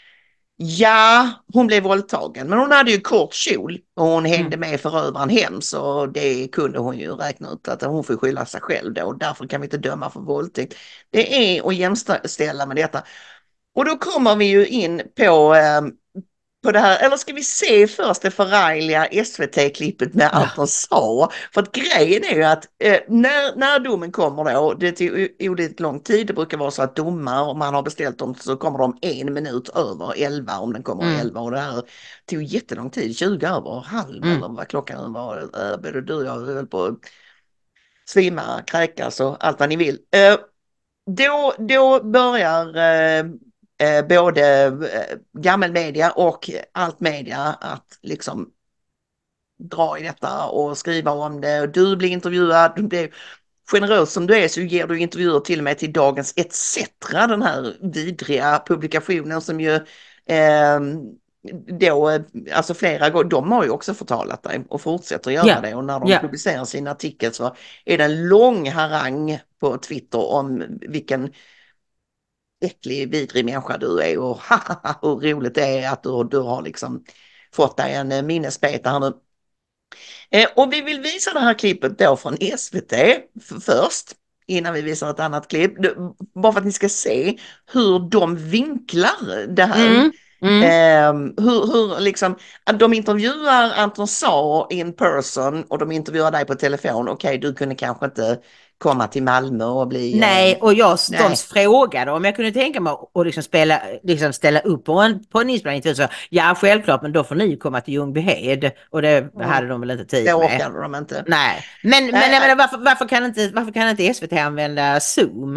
ja, hon blev våldtagen men hon hade ju kort kjol och hon hängde med förövaren hem så det kunde hon ju räkna ut att hon får skylla sig själv då och därför kan vi inte döma för våldtäkt. Det är att jämställa med detta. Och då kommer vi ju in på eh, på det här, eller ska vi se först det förargliga S V T-klippet med Anton Sauer? För att grejen är ju att eh, när, när domen kommer då, det tog olika lång tid, det brukar vara så att domar, om man har beställt dem så kommer de en minut över elva om den kommer Mm. elva, och det här tog jättelång tid, tjugo över halv Mm. eller vad klockan var, äh, både du och jag höll på att svimma, kräkas och allt vad ni vill. Eh, då, då börjar eh, Eh, både eh, gammelmedia och allt media att liksom dra i detta och skriva om det. Och du blir intervjuad, du blir generös som du är så ger du intervjuer till och med till Dagens et cetera, den här vidriga publikationen som ju eh, då, alltså flera gånger, de har ju också förtalat dig och fortsätter göra Ja. det, och när de Ja. publicerar sin artikel så är det en lång harang på Twitter om vilken äcklig, vidrig människa du är och hur roligt det är att du, du har liksom fått dig en eh, minnesbeta här nu. Eh, och vi vill visa det här klippet då från S V T f- först, innan vi visar ett annat klipp, D- bara för att ni ska se hur de vinklar det här. Mm. Mm. Eh, hur, hur liksom, att de intervjuar Anton Sauer in person och de intervjuar dig på telefon. Okej, du kunde kanske inte komma till Malmö och bli... Nej, eh, och jag nej. de frågade om jag kunde tänka mig att liksom spela, liksom ställa upp på en, på en inspelning intervju. Så, ja, självklart, men då får ni komma till Ljungbyhed. Och det hade de väl inte tid Det med. orkade de inte. Nej, men, men Nej, jag menar, varför, varför, kan inte, varför kan inte S V T använda Zoom?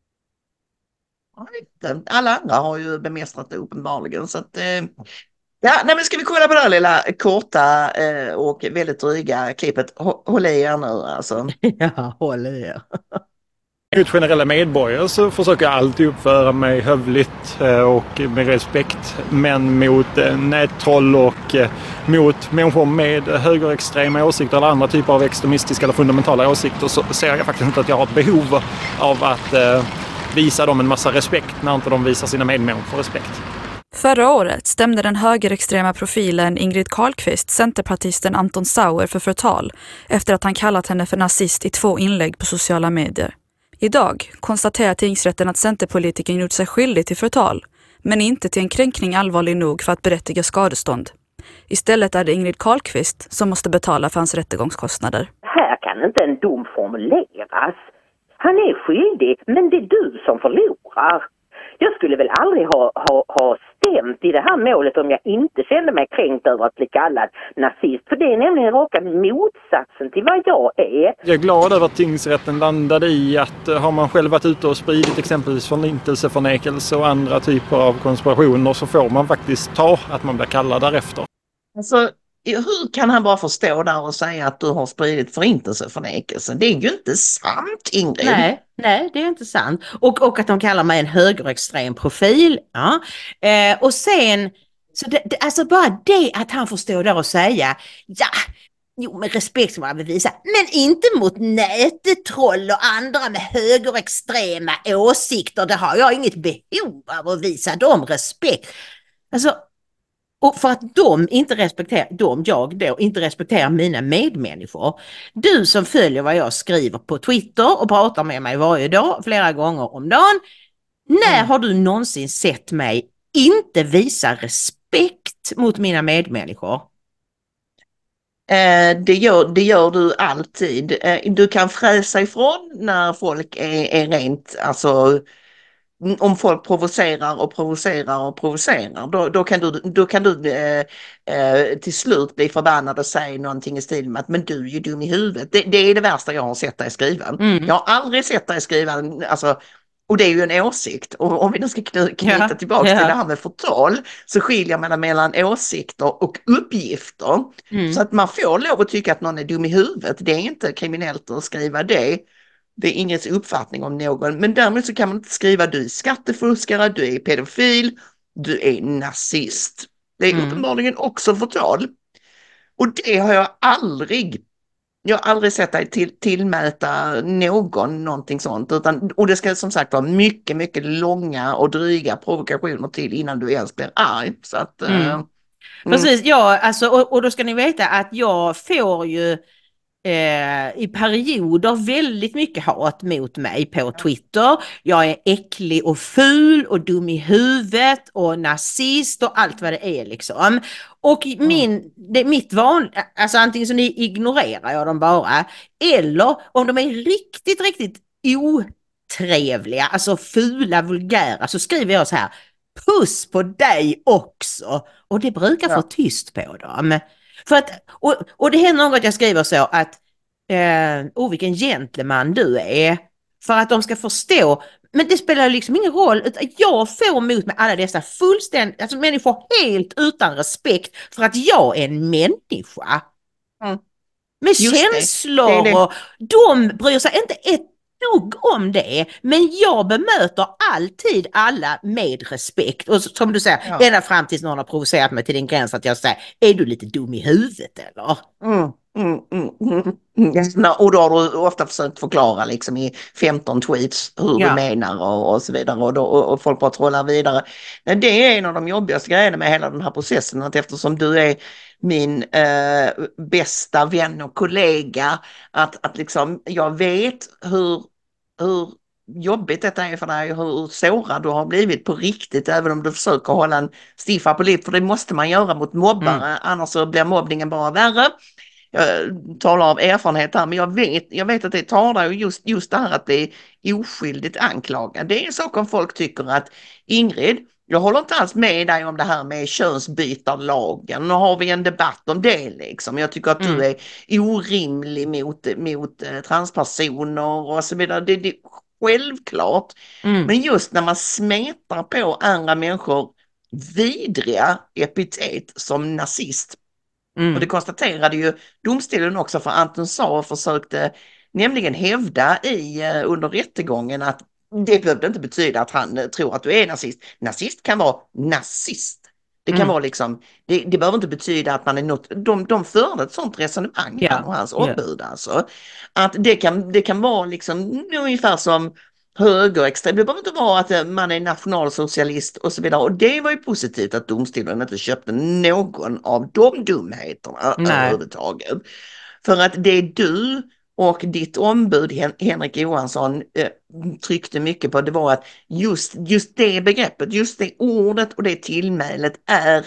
Jag vet inte. Alla andra har ju bemästrat det uppenbarligen. Så att, eh, ja, nej, men ska vi kolla på det här lilla korta eh, och väldigt dryga klippet. Hå- Håll i er nu alltså. Ja, håll i er. Mot generella medborgare så försöker jag alltid uppföra mig hövligt eh, och med respekt. Men mot eh, nättroll och eh, mot människor med högerextrema åsikter eller andra typer av extremistiska eller fundamentala åsikter så ser jag faktiskt inte att jag har ett behov av att eh, visa dem en massa respekt när inte de visar sina medmänniskor respekt. Förra året stämde den högerextrema profilen Ingrid Carlqvist centerpartisten Anton Sauer för förtal efter att han kallat henne för nazist i två inlägg på sociala medier. Idag konstaterar tingsrätten att centerpolitiken gjort sig skyldig till förtal, men inte till en kränkning allvarlig nog för att berättiga skadestånd. Istället är det Ingrid Carlqvist som måste betala för hans rättegångskostnader. Här kan inte en dom formuleras. Han är skyldig, men det är du som förlorar. Jag skulle väl aldrig ha, ha, ha stämt i det här målet om jag inte kände mig kränkt över att bli kallad nazist. För det är nämligen raka motsatsen till vad jag är. Jag är glad över att tingsrätten landade i att eh, har man själv varit ute och spridit exempelvis förintelseförnekelse och andra typer av konspirationer så får man faktiskt ta att man blir kallad därefter. Alltså, hur kan han bara få stå där och säga att du har spridit förintelseförnekelse? Det är ju inte sant, Ingrid. Nej, nej, det är inte sant. Och, och att de kallar mig en högerextrem profil. Ja. Eh, och sen, så det, det, alltså bara det att han får stå där och säga, ja, jo, med respekt som man vill visa, men inte mot nättroll och andra med högerextrema åsikter. Det har jag inget behov av att visa dem respekt. Alltså, och för att de inte respekterar, de, jag då, inte respekterar mina medmänniskor. Du som följer vad jag skriver på Twitter och pratar med mig varje dag, flera gånger om dagen. När Mm. har du någonsin sett mig inte visa respekt mot mina medmänniskor? Eh, det, gör, det gör du alltid. Eh, du kan fräsa ifrån när folk är, är rent, alltså om folk provocerar och provocerar och provocerar, då, då kan du, då kan du eh, eh, till slut bli förbannad och säga någonting i stil med att men du är ju dum i huvudet. Det, det är det värsta jag har sett dig skriva. Mm. Jag har aldrig sett dig skriva, alltså, och det är ju en åsikt. Och om vi nu ska kny- knyta Ja, tillbaka ja. till det här med förtal så skiljer man mellan åsikter och uppgifter. Mm. Så att man får lov att tycka att någon är dum i huvudet. Det är inte kriminellt att skriva det. Det är ingens uppfattning om någon. Men därmed så kan man inte skriva du är skattefuskare, du är pedofil, du är nazist. Det är Mm. uppenbarligen också förtal. Och det har jag aldrig, jag har aldrig sett dig till, tillmäta någon någonting sånt. Utan, och det ska som sagt vara mycket, mycket långa och dryga provokationer till innan du ens blir arg. Så att, Mm. eh, Precis, ja, alltså, och, och då ska ni veta att jag får ju eh, i perioder väldigt mycket hat mot mig på Twitter. Jag är äcklig och ful och dum i huvudet och nazist och allt vad det är liksom. Och min, det är mitt van, alltså antingen så ni ignorerar jag dem bara, eller om de är riktigt, riktigt otrevliga, alltså fula, vulgära, så skriver jag så här: puss på dig också. Och det brukar få Ja. tyst på dem. För att, och, och det händer något att jag skriver så att eh, oh vilken gentleman du är. För att de ska förstå. Men det spelar liksom ingen roll. Jag får emot med alla dessa fullständigt, alltså människor helt utan respekt för att jag är en människa. Mm. Med Just det. känslor Det är det. och de bryr sig inte ett dugg om det. Men jag bemöter alltid alla med respekt. Och som du säger, Ja. ända fram tills någon har provocerat mig till den gräns att jag säger, är du lite dum i huvudet eller? Mm, mm, mm, mm, mm. Och då har du ofta försökt förklara liksom i femton tweets hur Ja. du menar och, och så vidare och, då, och, och folk bara trollar vidare. Men det är en av de jobbigaste grejerna med hela den här processen, att eftersom du är min eh, bästa vän och kollega, att, att liksom jag vet hur, hur jobbigt detta är för dig och hur sårad du har blivit på riktigt, även om du försöker hålla en stiffa på liv, för det måste man göra mot mobbare, Mm. annars så blir mobbningen bara värre. Jag talar av erfarenhet här, men jag vet, jag vet att det tar dig just, just det här att det är oskyldigt anklagad. Det är så om folk tycker att Ingrid, jag håller inte alls med dig om det här med könsbytarlagen. Nu har vi en debatt om det liksom. Jag tycker att Mm. du är orimlig mot, mot eh, transpersoner och så vidare. Det, det är självklart. Mm. Men just när man smetar på andra människor vidriga epitet som nazist. Mm. Och det konstaterade ju domstolen också, för Anton Sauer försökte nämligen hävda i, eh, under rättegången att det behövde inte betyda att han eh, tror att du är nazist. Nazist kan vara nazist. Det kan Mm. vara liksom, det, det behöver inte betyda att man är något, de, de förde ett sånt resonemang, Ja. han och hans Ja. ombud alltså. Att det kan, det kan vara liksom ungefär som högerextrem. Det behöver inte vara att eh, man är nationalsocialist och så vidare. Och det var ju positivt att domstolen inte köpte någon av de dumheterna Nej. överhuvudtaget. För att det du och ditt ombud Hen- Henrik Johansson eh, tryckte mycket på, det var att just, just det begreppet, just det ordet och det tillmälet är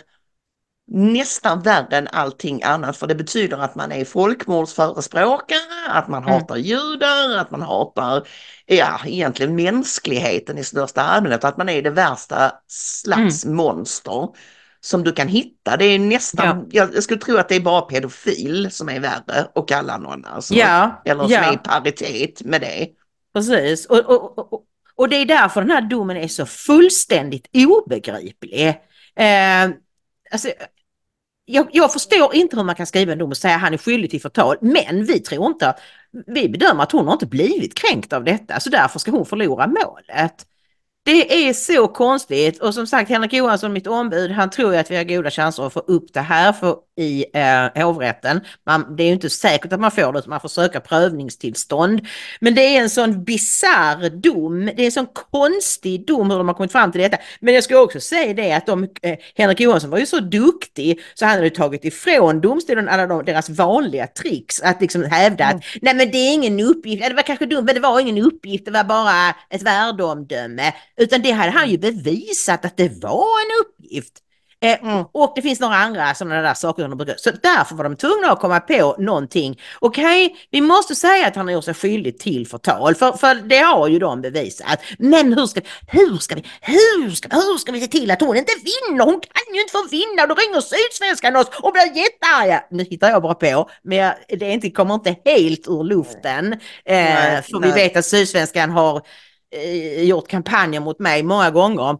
nästan värre än allting annat, för det betyder att man är folkmordsförespråkare, att man Mm. hatar judar, att man hatar, ja, egentligen mänskligheten i största allmänhet, att man är det värsta slags monster som du kan hitta. Det är nästan, jag, jag skulle tro att det är bara pedofil som är värre att kalla någon alltså. Ja, Eller som ja. är i paritet med det. Precis, och, och, och, och det är därför den här domen är så fullständigt obegriplig. Eh, alltså, jag, jag förstår inte hur man kan skriva en dom och säga att han är skyldig till förtal, men vi tror inte, vi bedömer att hon har inte blivit kränkt av detta, så därför ska hon förlora målet. Det är så konstigt, och som sagt, Henrik Johansson, mitt ombud, han tror ju att vi har goda chanser att få upp det här för, i eh, hovrätten. Man, det är ju inte säkert att man får det, utan man får söka prövningstillstånd. Men det är en sån bizarr dom, det är en sån konstig dom hur de har kommit fram till detta. Men jag ska också säga det att de, eh, Henrik Johansson var ju så duktig så han hade tagit ifrån domstolen alla de, deras vanliga tricks att liksom hävda Mm. att nej men det är ingen uppgift, det var kanske dumt men det var ingen uppgift, det var bara ett värdeomdöme. Utan det hade han ju bevisat att det var en uppgift. Eh, Mm. Och det finns några andra sådana där saker. Som de så därför var de tvungna att komma på någonting. Okej, okay, vi måste säga att han har gjort sig skyldig till förtal. För, för det har ju de bevisat. Men hur ska, hur ska vi hur ska, hur ska vi se till att hon inte vinner? Hon kan ju inte få vinna. Då ringer Sydsvenskan oss och blir jättearga. Nu hittar jag bara på. Men jag, det är inte, kommer inte helt ur luften. Eh, Nej, för nej. vi vet att Sydsvenskan har eh, gjort kampanjer mot mig många gånger.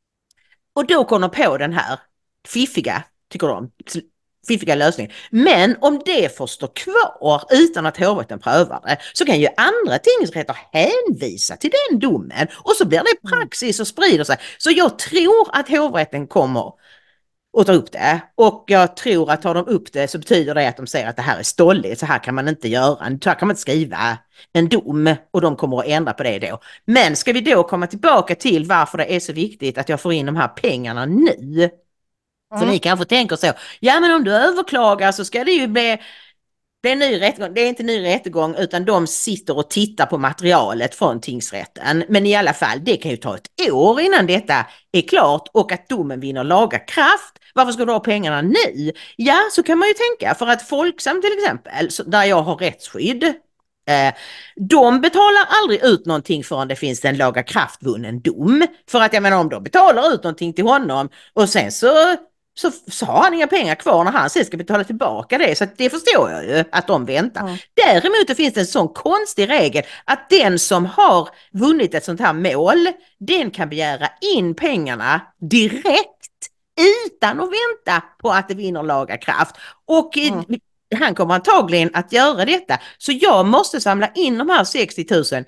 Och då kom de på den här fiffiga, tycker de, fiffiga lösningen. Men om det får stå kvar utan att hovrätten prövar det, så kan ju andra tingsrätter hänvisa till den domen. Och så blir det praxis och sprider sig. Så jag tror att hovrätten kommer att ta upp det. Och jag tror att tar de upp det så betyder det att de säger att det här är stolligt. Så här kan man inte göra. Så här kan man inte skriva en dom. Och de kommer att ändra på det då. Men ska vi då komma tillbaka till varför det är så viktigt att jag får in de här pengarna nu? För Mm. ni kanske tänker så, ja men om du överklagar så ska det ju bli, Det är, ny rättegång. Det är inte ny rättegång utan de sitter och tittar på materialet från tingsrätten. Men i alla fall, det kan ju ta ett år innan detta är klart och att domen vinner laga kraft. Varför ska du ha pengarna nu? Ja, så kan man ju tänka. För att Folksam till exempel, där jag har rättsskydd, eh, de betalar aldrig ut någonting förrän det finns en laga kraftvunnen dom. För att jag menar om de betalar ut någonting till honom och sen så... Så, så har han inga pengar kvar när han sen ska betala tillbaka det. Så att det förstår jag ju att de väntar. Mm. Däremot det finns det en sån konstig regel att den som har vunnit ett sånt här mål, den kan begära in pengarna direkt utan att vänta på att det vinner laga kraft. Och mm. han kommer antagligen att göra detta. Så jag måste samla in de här sextio tusen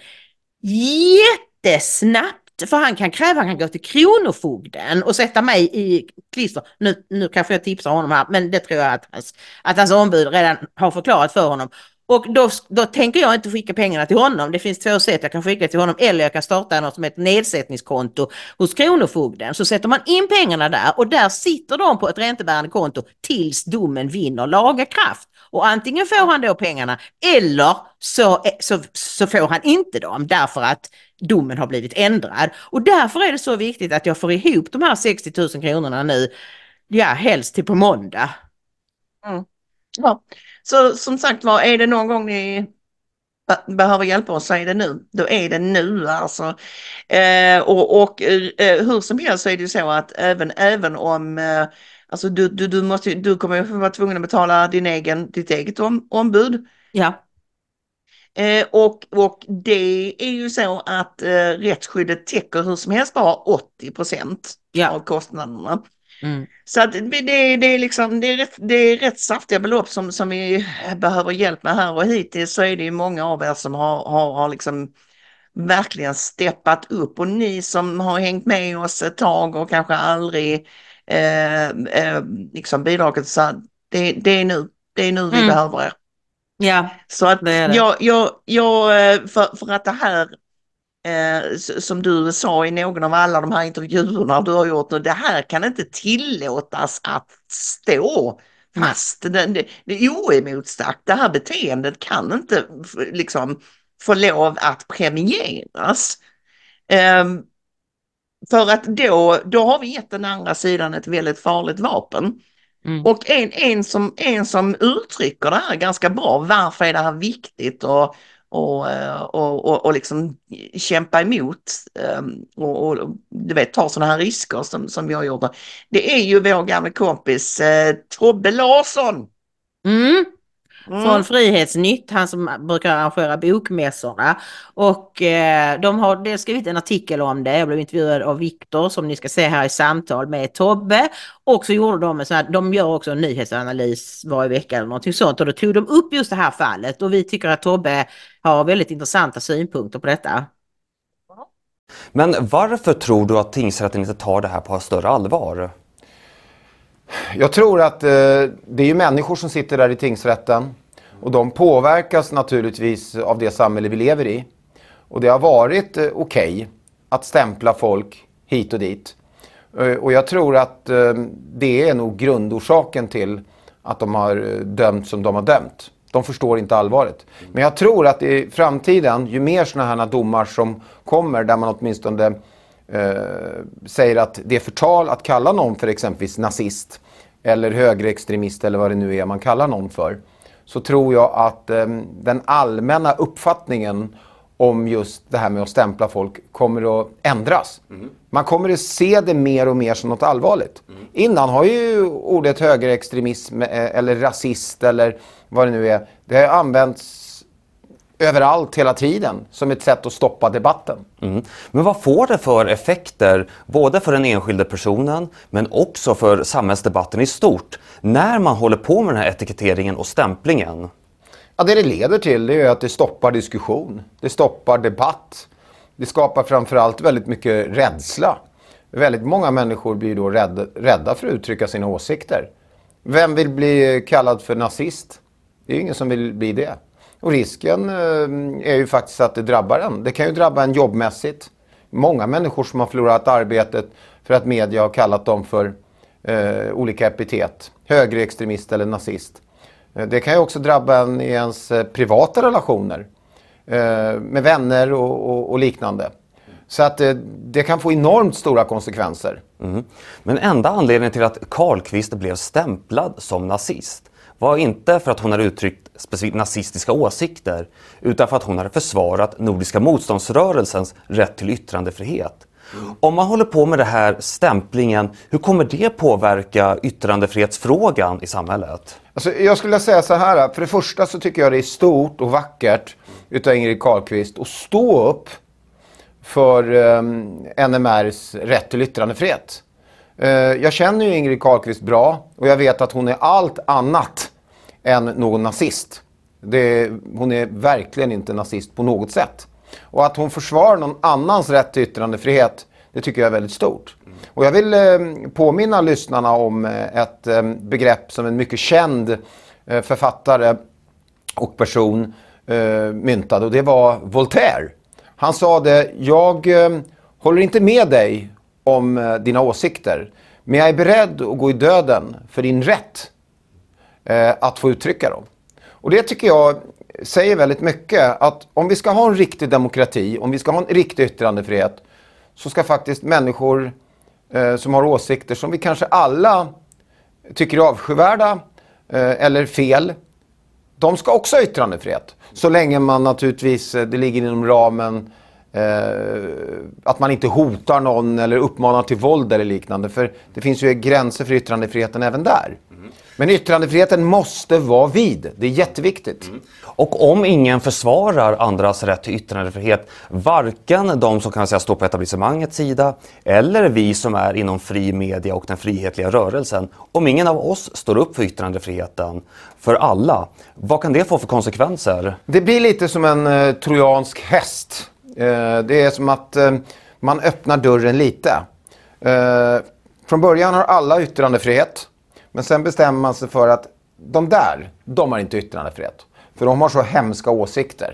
jättesnabbt. För han kan kräva, han kan gå till kronofogden och sätta mig i klister. Nu, nu kanske jag tipsar honom här, men det tror jag att hans, att hans ombud redan har förklarat för honom. Och då, då tänker jag inte skicka pengarna till honom. Det finns två sätt, jag kan skicka till honom eller jag kan starta något som heter nedsättningskonto hos kronofogden. Så sätter man in pengarna där och där sitter de på ett räntebärande konto tills domen vinner laga kraft. Och antingen får han då pengarna eller så, så, så får han inte dem därför att domen har blivit ändrad. Och därför är det så viktigt att jag får ihop de här sextio tusen kronorna nu, ja helst till på måndag. Mm. Ja, så som sagt var, är det någon gång ni behöver hjälpa oss så är det nu. Då är det nu alltså. Eh, och och eh, hur som helst så är det ju så att även, även om eh, alltså du, du, du, måste, du kommer ju vara tvungen att betala din egen, ditt eget om, ombud. Ja. Eh, och, och det är ju så att eh, rättsskyddet täcker hur som helst bara åttio procent ja. Av kostnaderna. Mm. Så att det, det är liksom det är rätt, det är rätt saftiga belopp som, som vi behöver hjälp med här och hittills så är det ju många av er som har, har, har liksom verkligen steppat upp och ni som har hängt med oss ett tag och kanske aldrig eh, eh, liksom bidragit så det, det är nu, det är nu vi mm. behöver er. Ja, så att det är det. Jag, jag, jag, för, för att det här eh, som du sa i någon av alla de här intervjuerna du har gjort nu, det här kan inte tillåtas att stå fast. Det, det, det är oemotsagt. Det här beteendet kan inte liksom få lov att premieras. Eh, för att då, då har vi gett den andra sidan ett väldigt farligt vapen. Mm. Och en, en, som, en som uttrycker det här ganska bra, varför är det här viktigt och, och, och, och, och liksom kämpa emot och, och du vet, ta sådana här risker som, som vi har gjort. Det är ju vår gamla kompis eh, Tobbe Larsson. Mm. Mm. Från Frihetsnytt, han som brukar arrangera bokmässorna. Och eh, de har de skrivit en artikel om det. Jag blev intervjuad av Viktor som ni ska se här i samtal med Tobbe. Och så gjorde de en sån här, de gör också en nyhetsanalys varje vecka eller någonting sånt. Och då tog de upp just det här fallet. Och vi tycker att Tobbe har väldigt intressanta synpunkter på detta. Men varför tror du att tingsrätten inte tar det här på större allvar? Jag tror att eh, det är ju människor som sitter där i tingsrätten och de påverkas naturligtvis av det samhälle vi lever i. Och det har varit eh, okej okay att stämpla folk hit och dit. Eh, och jag tror att eh, det är nog grundorsaken till att de har dömt som de har dömt. De förstår inte allvaret. Men jag tror att i framtiden, ju mer sådana här domar som kommer där man åtminstone Eh, säger att det är förtal att kalla någon för exempelvis nazist eller högerextremist eller vad det nu är man kallar någon för, så tror jag att eh, den allmänna uppfattningen om just det här med att stämpla folk kommer att ändras. Mm. Man kommer att se det mer och mer som något allvarligt. Mm. Innan har ju ordet högerextremism eller rasist eller vad det nu är, det har använts överallt hela tiden som ett sätt att stoppa debatten. Mm. Men vad får det för effekter både för den enskilde personen men också för samhällsdebatten i stort när man håller på med den här etiketteringen och stämplingen? Ja, det det leder till det är att det stoppar diskussion. Det stoppar debatt. Det skapar framförallt väldigt mycket rädsla. Väldigt många människor blir då rädda, rädda för att uttrycka sina åsikter. Vem vill bli kallad för nazist? Det är ingen som vill bli det. Och risken är ju faktiskt att det drabbar en. Det kan ju drabba en jobbmässigt. Många människor som har förlorat arbetet för att media har kallat dem för eh, olika epitet. Högerextremist eller nazist. Det kan ju också drabba en i ens privata relationer med vänner och, och, och liknande. Så att det, det kan få enormt stora konsekvenser. Mm. Men enda anledningen till att Carlqvist blev stämplad som nazist var inte för att hon hade uttryckt specifikt nazistiska åsikter, utan för att hon hade försvarat Nordiska motståndsrörelsens rätt till yttrandefrihet. Mm. Om man håller på med det här stämplingen, hur kommer det påverka yttrandefrihetsfrågan i samhället? Alltså, jag skulle säga så här, för det första så tycker jag det är stort och vackert utav Ingrid Carlqvist att stå upp för um, N M R:s rätt till yttrandefrihet. Uh, jag känner ju Ingrid Carlqvist bra och jag vet att hon är allt annat än någon nazist. Det, hon är verkligen inte nazist på något sätt. Och att hon försvarar någon annans rätt till yttrandefrihet, det tycker jag är väldigt stort. Och jag vill uh, påminna lyssnarna om uh, ett um, begrepp som en mycket känd uh, författare och person uh, myntade, och det var Voltaire. Han sa det, jag eh, håller inte med dig om eh, dina åsikter, men jag är beredd att gå i döden för din rätt eh, att få uttrycka dem. Och det tycker jag säger väldigt mycket, att om vi ska ha en riktig demokrati, om vi ska ha en riktig yttrandefrihet, så ska faktiskt människor eh, som har åsikter som vi kanske alla tycker är avskyvärda eh, eller fel, de ska också ha yttrandefrihet. Så länge man naturligtvis, det ligger inom ramen eh, att man inte hotar någon eller uppmanar till våld eller liknande. För det finns ju gränser för yttrandefriheten även där. Mm. Men yttrandefriheten måste vara vid. Det är jätteviktigt. Mm. Och om ingen försvarar andras rätt till yttrandefrihet, varken de som kan säga stå på etablissemangets sida eller vi som är inom fri media och den frihetliga rörelsen, om ingen av oss står upp för yttrandefriheten för alla, vad kan det få för konsekvenser? Det blir lite som en eh, trojansk häst. Eh, det är som att eh, man öppnar dörren lite. Eh, från början har alla yttrandefrihet, men sen bestämmer man sig för att de där, de har inte yttrandefrihet. För de har så hemska åsikter.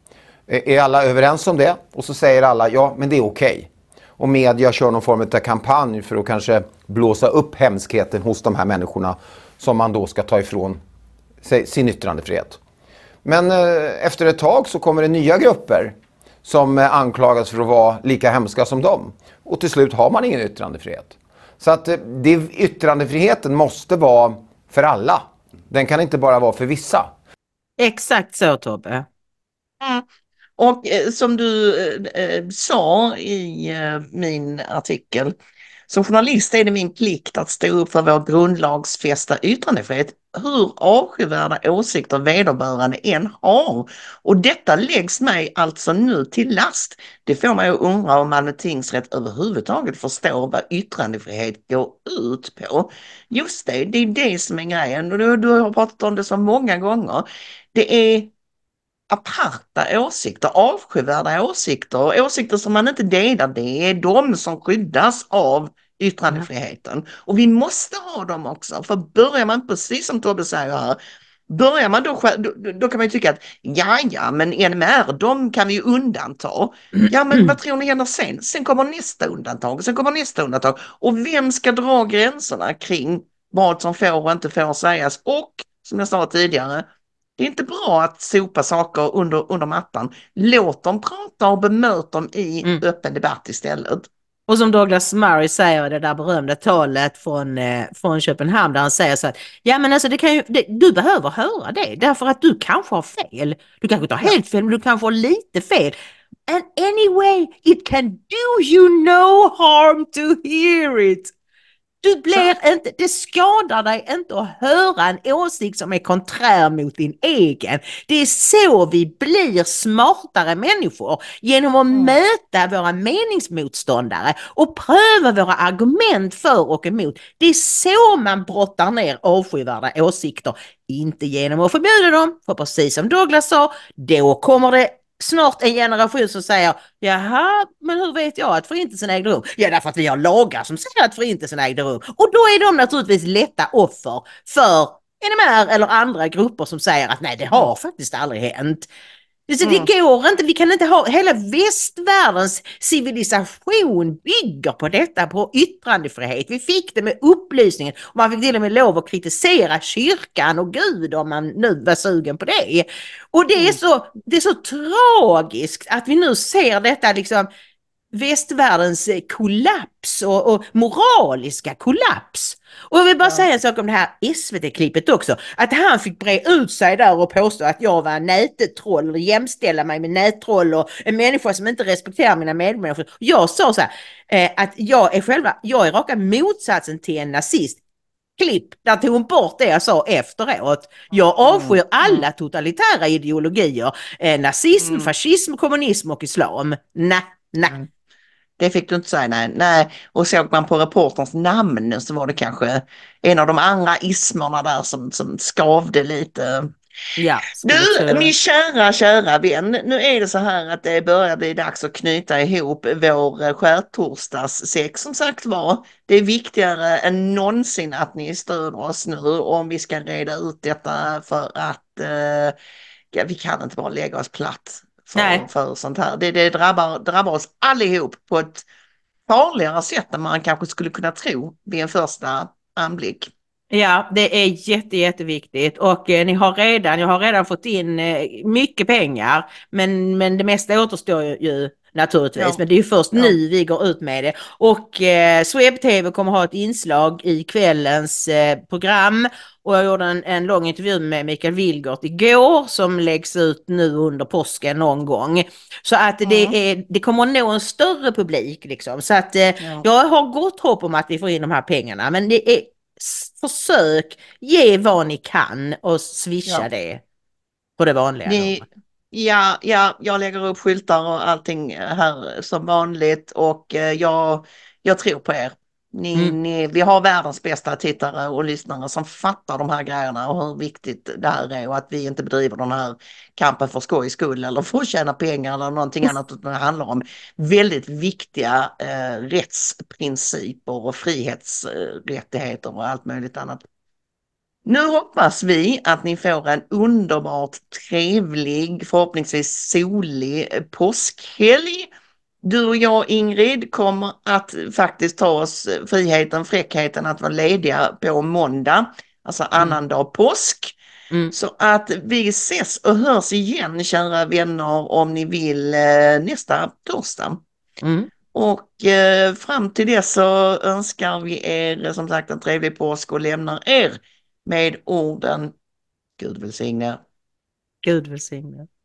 Är alla överens om det? Och så säger alla, ja men det är okej. Okay. Och media kör någon form av kampanj för att kanske blåsa upp hemskheten hos de här människorna som man då ska ta ifrån sin yttrandefrihet. Men eh, efter ett tag så kommer det nya grupper som eh, anklagas för att vara lika hemska som dem. Och till slut har man ingen yttrandefrihet. Så att eh, det, yttrandefriheten måste vara för alla. Den kan inte bara vara för vissa. Exakt så, Tobbe. Mm. Och eh, som du eh, sa i eh, min artikel, som journalist är det min plikt att stå upp för vår grundlagsfästa yttrandefrihet, hur avskyvärda åsikter vederbörande än har. Och detta läggs mig alltså nu till last. Det får mig att undra om Malmö tingsrätt överhuvudtaget förstår vad yttrandefrihet går ut på. Just det, det är det som är grejen. Och du, du har pratat om det så många gånger. Det är aparta åsikter, avskyvärda åsikter, åsikter som man inte delar, det är de som skyddas av yttrandefriheten. Och vi måste ha dem också, för börjar man, precis som Tobbe säger här, börjar man då, då, då kan man ju tycka att ja, ja, men N M R, de kan vi ju undanta. Ja, men vad tror ni händer sen? Sen kommer nästa undantag, sen kommer nästa undantag. Och vem ska dra gränserna kring vad som får och inte får sägas? Och, som jag sa tidigare, det är inte bra att sopa saker under, under mattan. Låt dem prata och bemöt dem i mm. öppen debatt istället. Och som Douglas Murray säger i det där berömda talet från, eh, från Köpenhamn, där han säger så att ja, men alltså det kan ju, det, du behöver höra det därför att du kanske har fel. Du kanske inte har helt fel, men du kanske har lite fel. And anyway, it can do you no harm to hear it. Du blir inte, det skadar dig inte att höra en åsikt som är konträr mot din egen. Det är så vi blir smartare människor, genom att mm. möta våra meningsmotståndare och pröva våra argument för och emot. Det är så man brottar ner avskyvärda åsikter, inte genom att förbjuda dem. För precis som Douglas sa, då kommer det snart en generation som säger jaha, men hur vet jag att förintelsen ägde rum? Ja, därför att vi har lagar som säger att förintelsen ägde rum. Och då är de naturligtvis lätta offer för N M R eller andra grupper som säger att nej, det har faktiskt aldrig hänt. Så det går inte, vi kan inte ha, hela västvärldens civilisation bygger på detta, på yttrandefrihet. Vi fick det med upplysningen och man fick till och med lov att kritisera kyrkan och Gud om man nu var sugen på det. Och det är så, det är så tragiskt att vi nu ser detta liksom västvärldens kollaps och, och moraliska kollaps. Och jag vill bara ja. säga en sak om det här S V T-klippet också. Att han fick bre ut sig där och påstå att jag var en nättroll och jämställa mig med nättroll och en människa som inte respekterar mina medmänniskor. Jag sa så här, eh, att jag är själva, jag är raka motsatsen till en nazist. Klipp, där tog hon bort det jag sa efteråt. Jag avskyr alla totalitära ideologier. Eh, nazism, mm. fascism, kommunism och islam. Nej, nej. Mm. Det fick du inte säga, nej. nej. Och såg man på reporterns namn så var det kanske en av de andra ismerna där som, som skavde lite. Ja, du, min kära, kära vän, nu är det så här att det börjar bli dags att knyta ihop vår skärtorsdagssex som sagt var. Det är viktigare än någonsin att ni stöder oss nu om vi ska reda ut detta för att eh, ja, vi kan inte bara lägga oss platt. För, för sånt här. Det, det drabbar, drabbar oss allihop på ett farligare sätt än man kanske skulle kunna tro vid en första anblick. Ja, det är jätte, jätteviktigt och eh, ni har redan, jag har redan fått in eh, mycket pengar men, men det mesta återstår ju, ju naturligtvis. Ja. Men det är ju först ja. nu vi går ut med det. Och eh, Sweb T V kommer ha ett inslag i kvällens eh, program. Och jag gjorde en, en lång intervju med Mikael Wilgert igår som läggs ut nu under påsken någon gång. Så att mm. det, är, det kommer att nå en större publik liksom. Så att eh, ja. jag har gott hopp om att vi får in de här pengarna. Men det är försök, ge vad ni kan och swisha ja. det på det vanliga. Ni, ja, ja, jag lägger upp skyltar och allting här som vanligt och eh, jag, jag tror på er. Ni, mm. ni, vi har världens bästa tittare och lyssnare som fattar de här grejerna och hur viktigt det här är och att vi inte bedriver den här kampen för skojs skull eller för att tjäna pengar eller någonting annat, utan det handlar om väldigt viktiga eh, rättsprinciper och frihetsrättigheter och allt möjligt annat. Nu hoppas vi att ni får en underbart trevlig, förhoppningsvis solig påskhelg. Du och jag, Ingrid, kommer att faktiskt ta oss friheten, fräckheten att vara lediga på måndag, alltså annan mm. dag påsk. Mm. Så att vi ses och hörs igen, kära vänner, om ni vill nästa torsdag. Mm. Och eh, fram till det så önskar vi er som sagt en trevlig påsk och lämnar er med orden Gud välsigne. Gud välsigne.